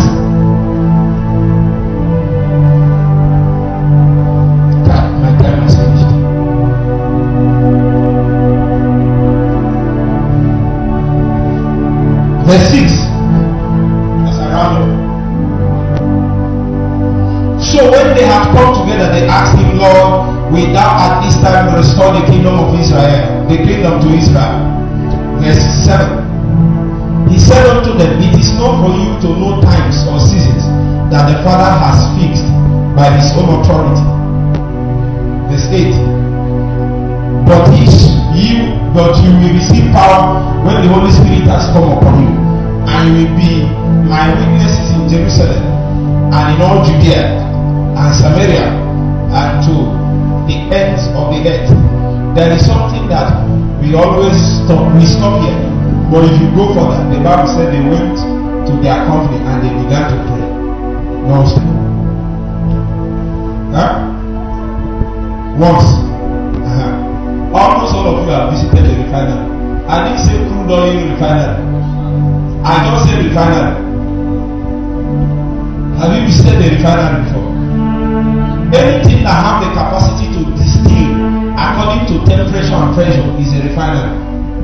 God, my time has finished. Verse six. As I round up. So when they had come together, they asked him, Lord, will thou at this time restore the kingdom of Israel, the kingdom to Israel? Verse seven. He said unto them, it is not for you to know times or seasons that the Father has fixed by his own authority. Verse eight. But he, you, but you will receive power when the Holy Spirit has come upon you, and you will be my witnesses in Jerusalem and in all Judea and Samaria and to the ends of the earth. There is something that we always stop. We stop here. But if you go further, the Bible said they went to their company and they began to pray. No stop. Huh? Once. Uh-huh. Almost all of you have visited the refinery. I didn't say crude oil refinery. I don't say refinery. Have you visited the refinery before? Anything that have the capacity to distill according to temperature and pressure is a refinery.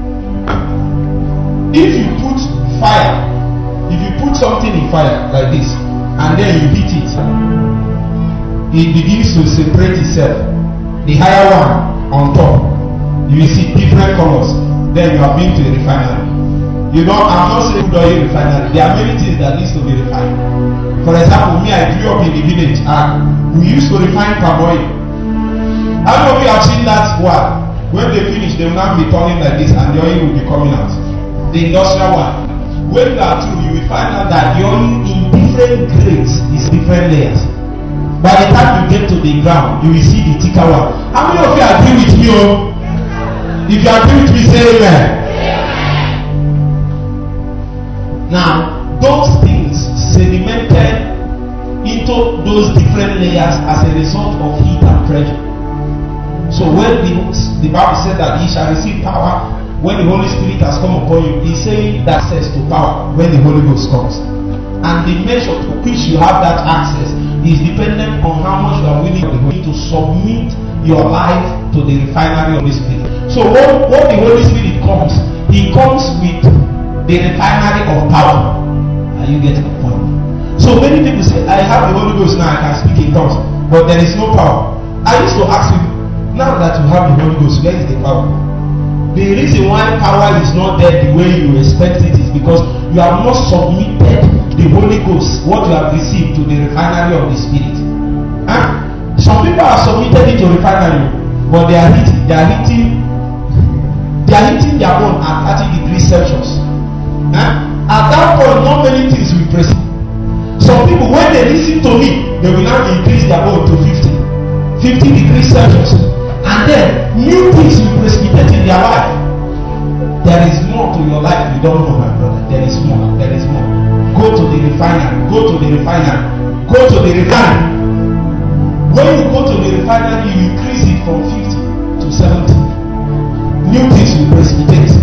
If you put fire, if you put something in fire like this and then you heat it, it begins to separate itself. The higher one on top, you will see different colors. Then you have been to a refinery. You know, I'm not saying oil refinery. There are many things that needs to be refined. For example, me, I grew up in the village and we used to refine palm oil. How many of you have seen that one? When they finish, they will now be turning like this and the oil will be coming out. The industrial one. When you are through, you will find out that the oil in different grades, it's different layers. By the time you get to the ground, you will see the thicker one. How many of you agree with me? Oh? If you agree with me, say amen. Now, those things sedimented into those different layers as a result of heat and pressure. So when the, the Bible said that ye shall receive power when the Holy Spirit has come upon you, he's saying that access to power when the Holy Ghost comes. And the measure to which you have that access is dependent on how much you are willing to submit your life to the refinery of the Spirit. So when, when the Holy Spirit comes, he comes with the refinery of power. Are you getting the point? So many people say, I have the Holy Ghost now, I can speak in tongues, but there is no power. I used to ask you, now that you have the Holy Ghost, where is the power? The reason why power is not there the way you expect it is because you have not submitted the Holy Ghost, what you have received, to the refinery of the Spirit. Huh? Some people have submitted it to refinery, but they are hitting, they are hitting, they are hitting their own at thirty degrees Celsius. Huh? At that point, not many things will proceed. Some people, when they listen to me, they will now increase their own to fifty, fifty degrees Celsius. And then new things will precipitate in their life. There is more to your life you don't know, my brother. There is more. There is more. Go to the refinery. Go to the refinery. Go to the refinery. When you go to the refinery, you increase it from fifty to seventy. New things will precipitate.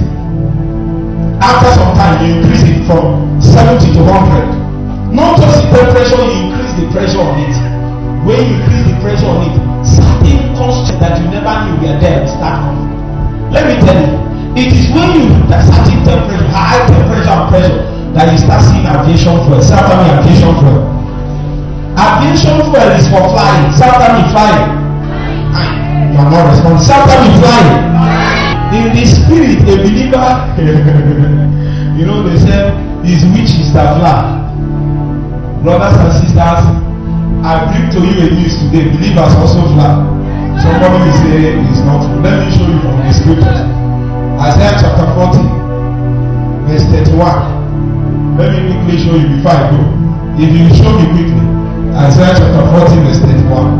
After some time, you increase it from seventy to one hundred. Not just the temperature, you increase the pressure on it. When you increase the pressure on it, certain constraints that you never knew were there will start coming. Let me tell you, it is when you hit a certain temperature, high temperature and pressure, that you start seeing aviation fuel. Say after me, aviation fuel. Aviation fuel is for flying. Say after me, flying. You are not responding. Say after me, flying. In the spirit, a believer, you know, they say, his wish is to fly. Brothers and sisters, I bring to you a news today. Believers also fly. Somebody will say it's not true. Let me show you from the scriptures. Isaiah chapter forty, verse thirty-one. Let me quickly show you before I go. If you show me quickly, Isaiah chapter forty, verse thirty-one.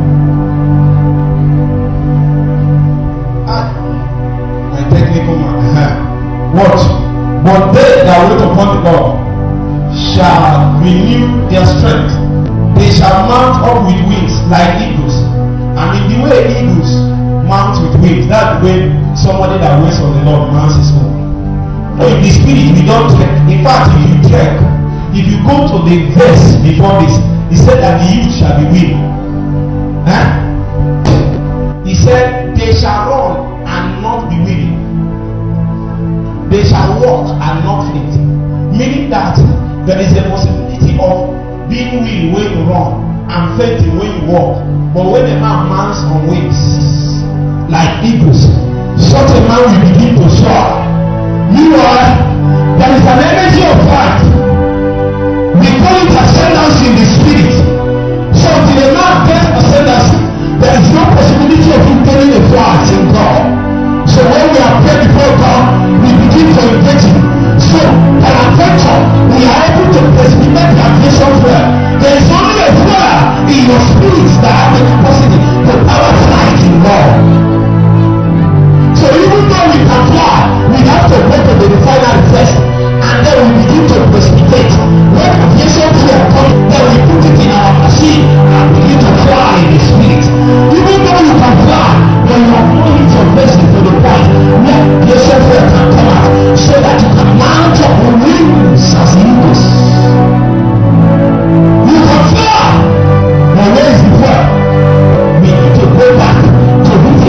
Ah, my technical man. Uh-huh. Watch. But they that wait upon the Lord shall renew their strength. They shall mount up with wings like eagles. And in the way eagles mount with wings, that's the way somebody that waits on the Lord mounts his own. No, in the spirit, we don't trek. In fact, if you trek, if you go to the verse before this, he said that the youth shall be weak. Huh? He said, they shall run and not be weary. They shall walk and not faint. Meaning that there is a possibility of being weary when you run and fainting when you walk. But when a man mounts on wings like eagles, such a man will begin to soar. Meanwhile, there is an energy of flight. We call it ascendancy in the spirit. So until a man gets ascendancy, there is no possibility of him getting a flight in God. So when we are prayed before God, we begin to engage him. So by adventure, we are able to precipitate the aviation fuel. There is only a fuel in your spirit that has the capacity to power flight in God. So even though we can fly, we have to go to the refinery first, and then we begin to precipitate. When aviation fuel comes, then we put it in our machine and begin to fly in the spirit. Even though you can fly, when you have not hit your blessing to the point where aviation fuel can come out, so that you can mount up with wings as eagles. You can fly, but where is the fuel? We need to go back to who the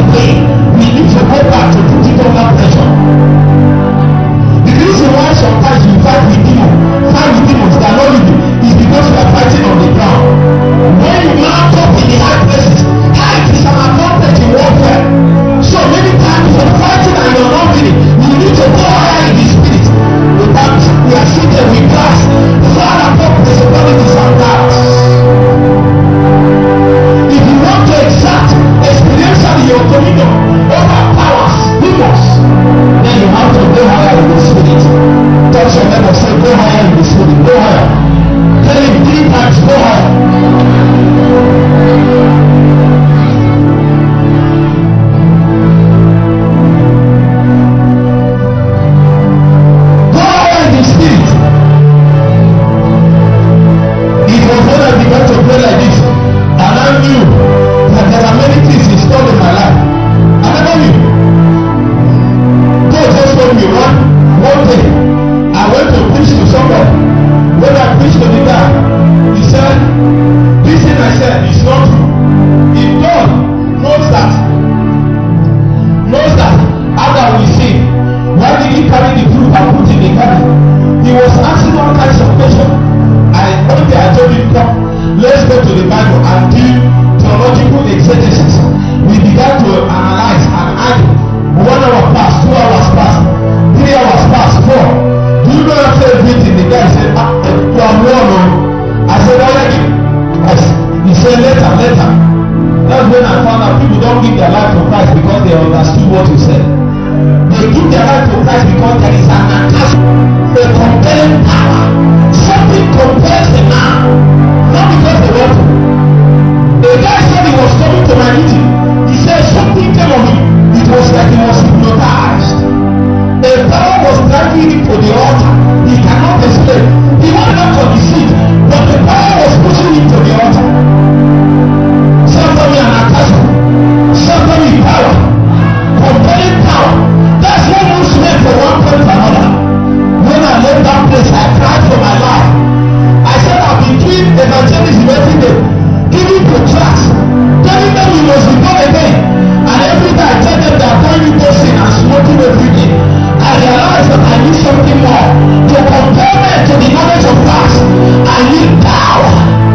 let's go to the Bible and do theological exegesis. We began to analyze and argue. One hour passed, two hours passed, three hours passed, four. Do you know after everything? The guy said, ah, you are one. I said, already. He said, later, later. That's when I found out people don't give their life to Christ because they understood what you said. They give their life to Christ because there is an attack, a compelling power. Something compels the man, not because they want to. A guy said he was coming to my meeting. He said something came on him. It was like he was hypnotized. A power was dragging him to the altar. He cannot explain. He went up on the seat, but the power was pushing him to the altar. Sometimes an attack, sometimes power, compelling power. That's what moves men from one point to another. When I left that place, I cried for my life. I said I've been doing evangelism every day, giving to tracks, telling them you must be born again. And every day I tell them they are going to boasting and smoking every day. I realized that I need something more to compare me to the knowledge of Christ. I need power.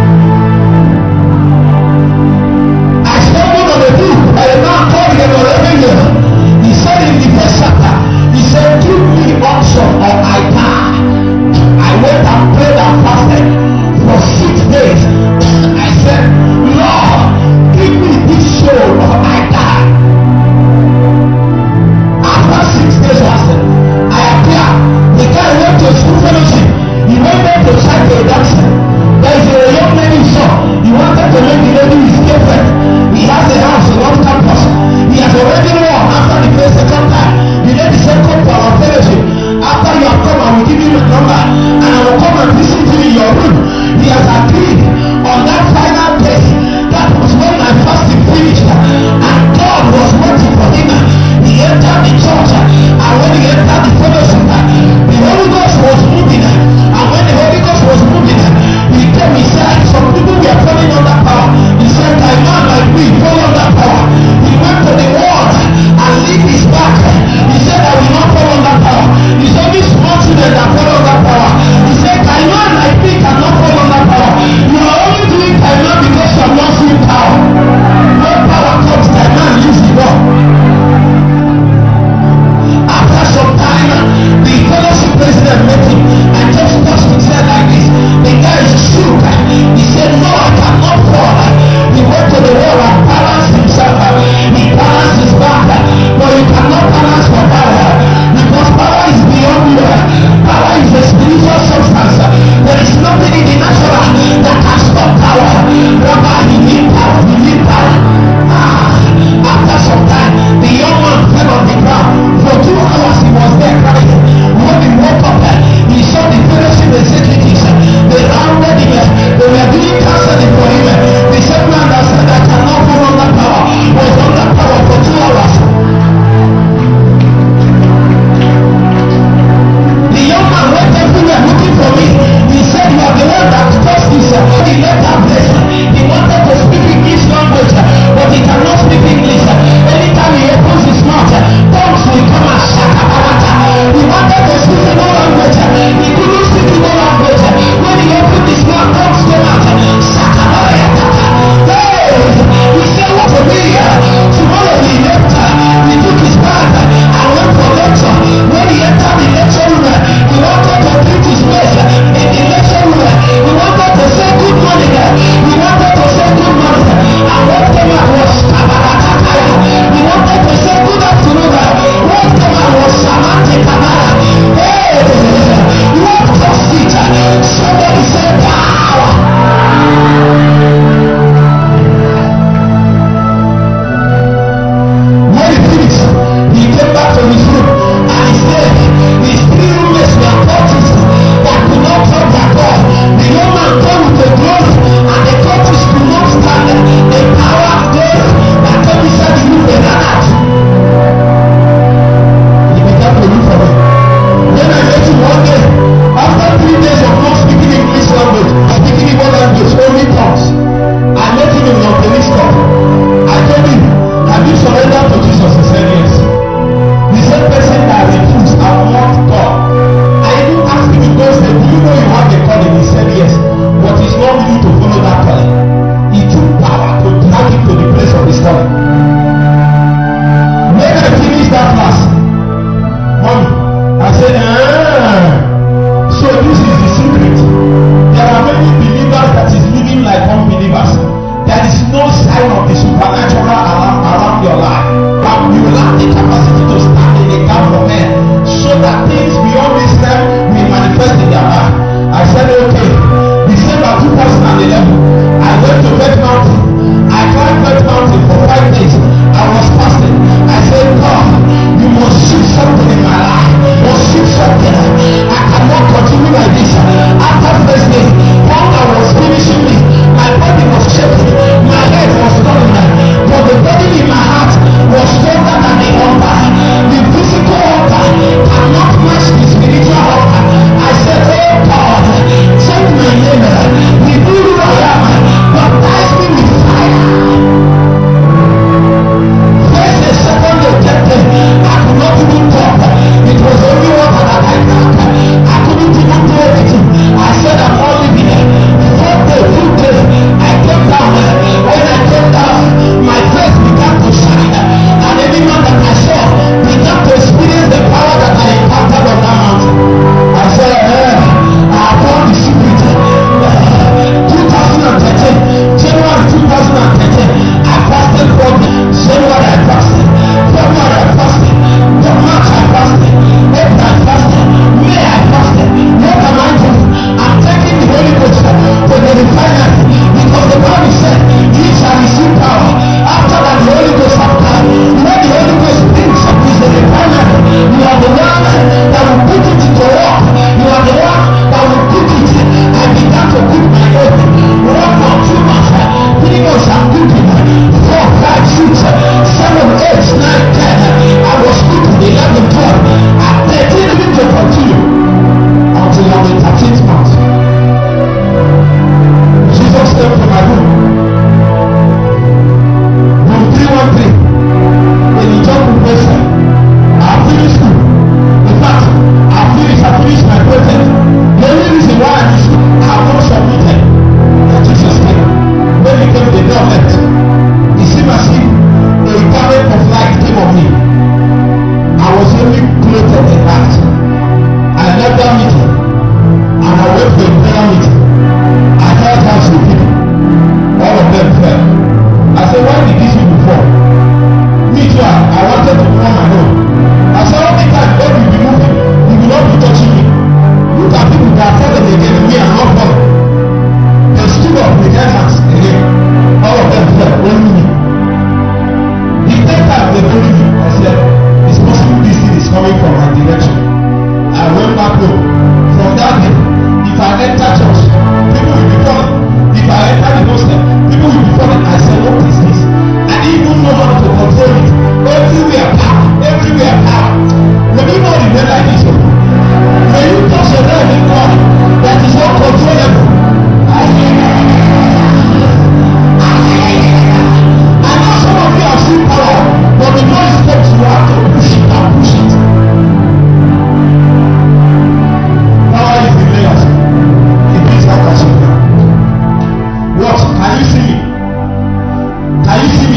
I stumbled on a book by a man called the Moravian. He said in the first chapter, he said, give me option or I die. I went and prayed and fasted for six days. I said, Lord, give me this soul or I die. After six days fasted, I appeared. The guy went to a school fellowship. He went there to chat a dancer. There is a young lady he saw. He wanted to make the lady his girlfriend. He has a house in one campus. He has already won after the first second time. The lady said, come to our fellowship. After you have come, I will give you my number and I will come and visit you in your room. He has agreed on that final day. That was when my fasting finished. And God was working for him. He entered the church. And when he entered the fellowship, the Holy Ghost was moving. And when the Holy Ghost was moving, he came, he said, some people were falling under power. He said, my man like me fall under power. He went to the wall and leaned his back. He said, I will not fall under power. It's only small children that fall under power. He said, my man like me cannot fall under power. You are only doing my man because you have not seen power. When power comes, my man leaves the door. After some time, the fellowship president met him and just touched his head like this. The guy is shook. He said, no, I cannot.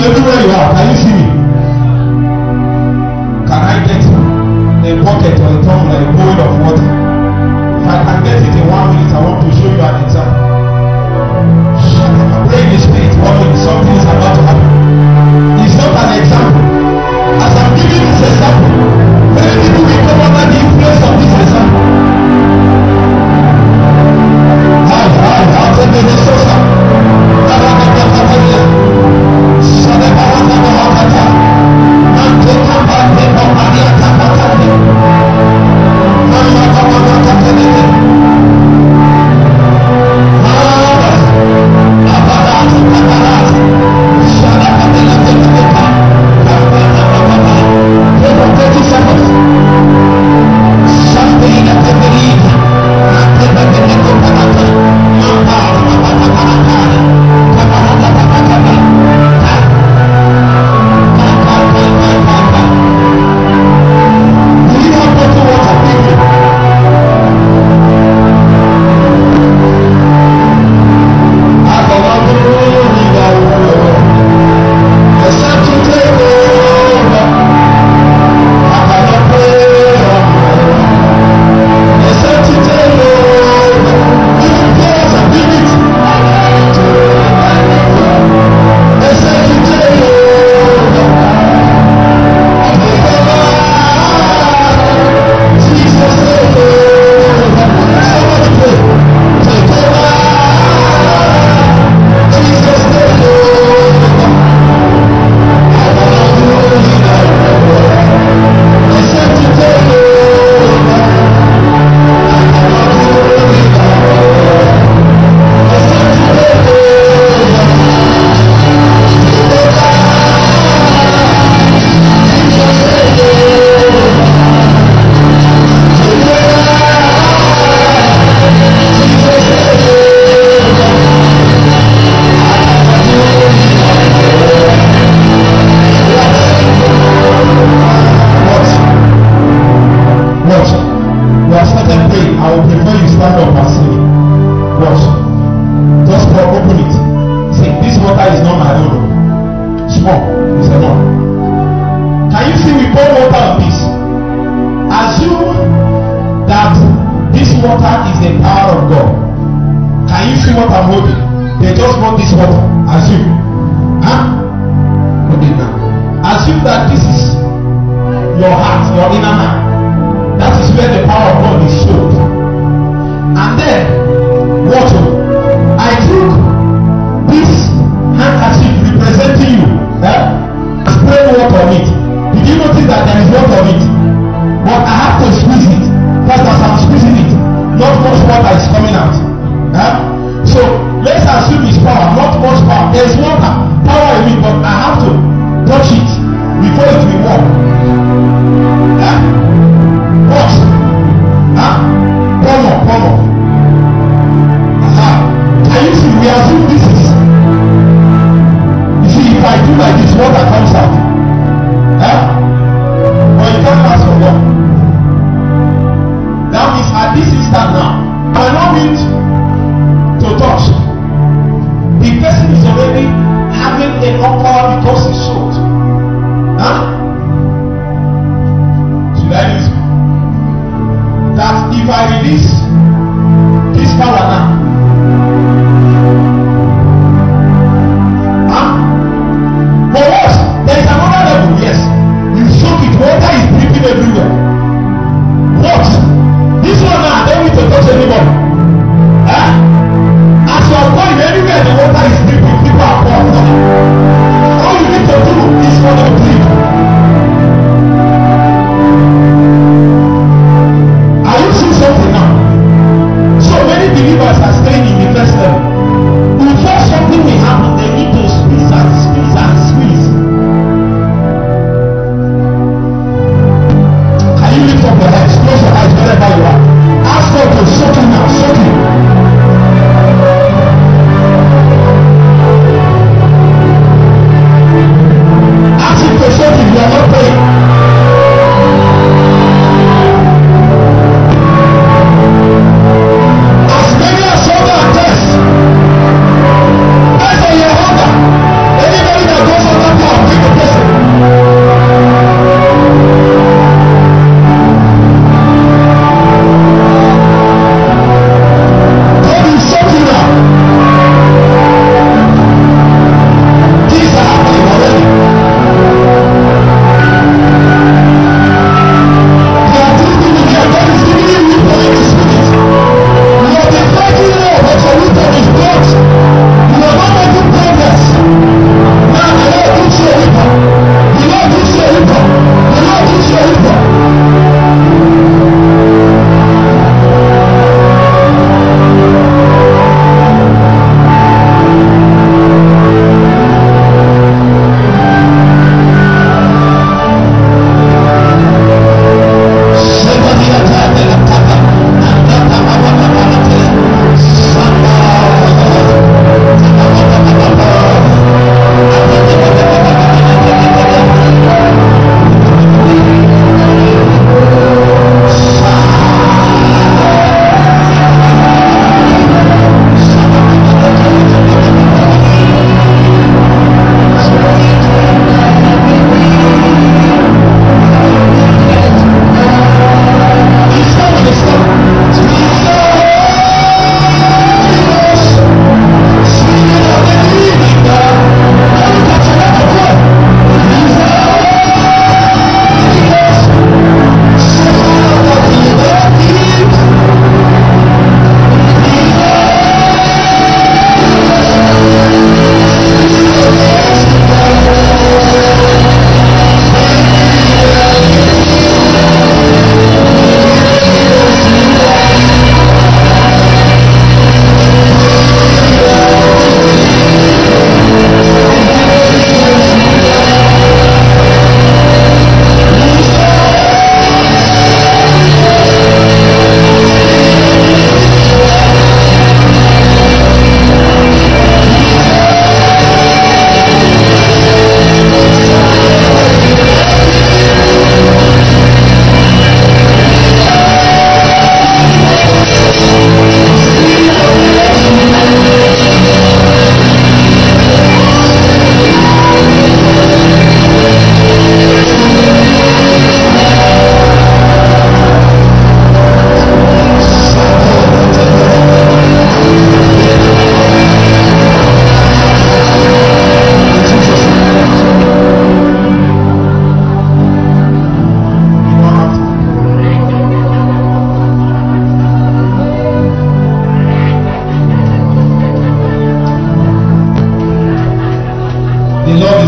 Everywhere you are, can you see me? Can I get a bucket or a tumbler, a bowl of water? If I can get it in one minute, I want to show you an example. Pray in the spirit, one minute, something is about to happen. It's not an example. As I'm giving this example, many people will come under the influence of this example. How, how, how to be the social? Believers are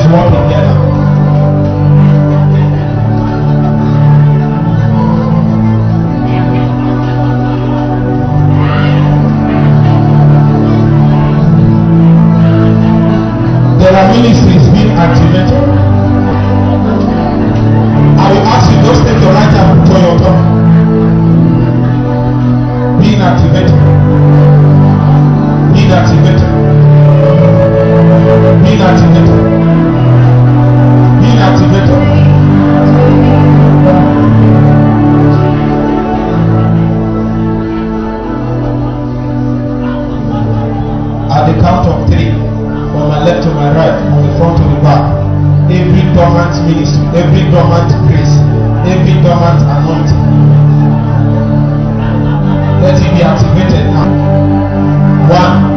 work together. There are ministries being activated. I will ask you, just take your right hand for your tongue. Being activated. Being activated. Being activated. Being activated. At the count of three, from my left to my right, from the front to the back, every dormant ministry, every dormant grace, every dormant anointing, let it be activated now. One.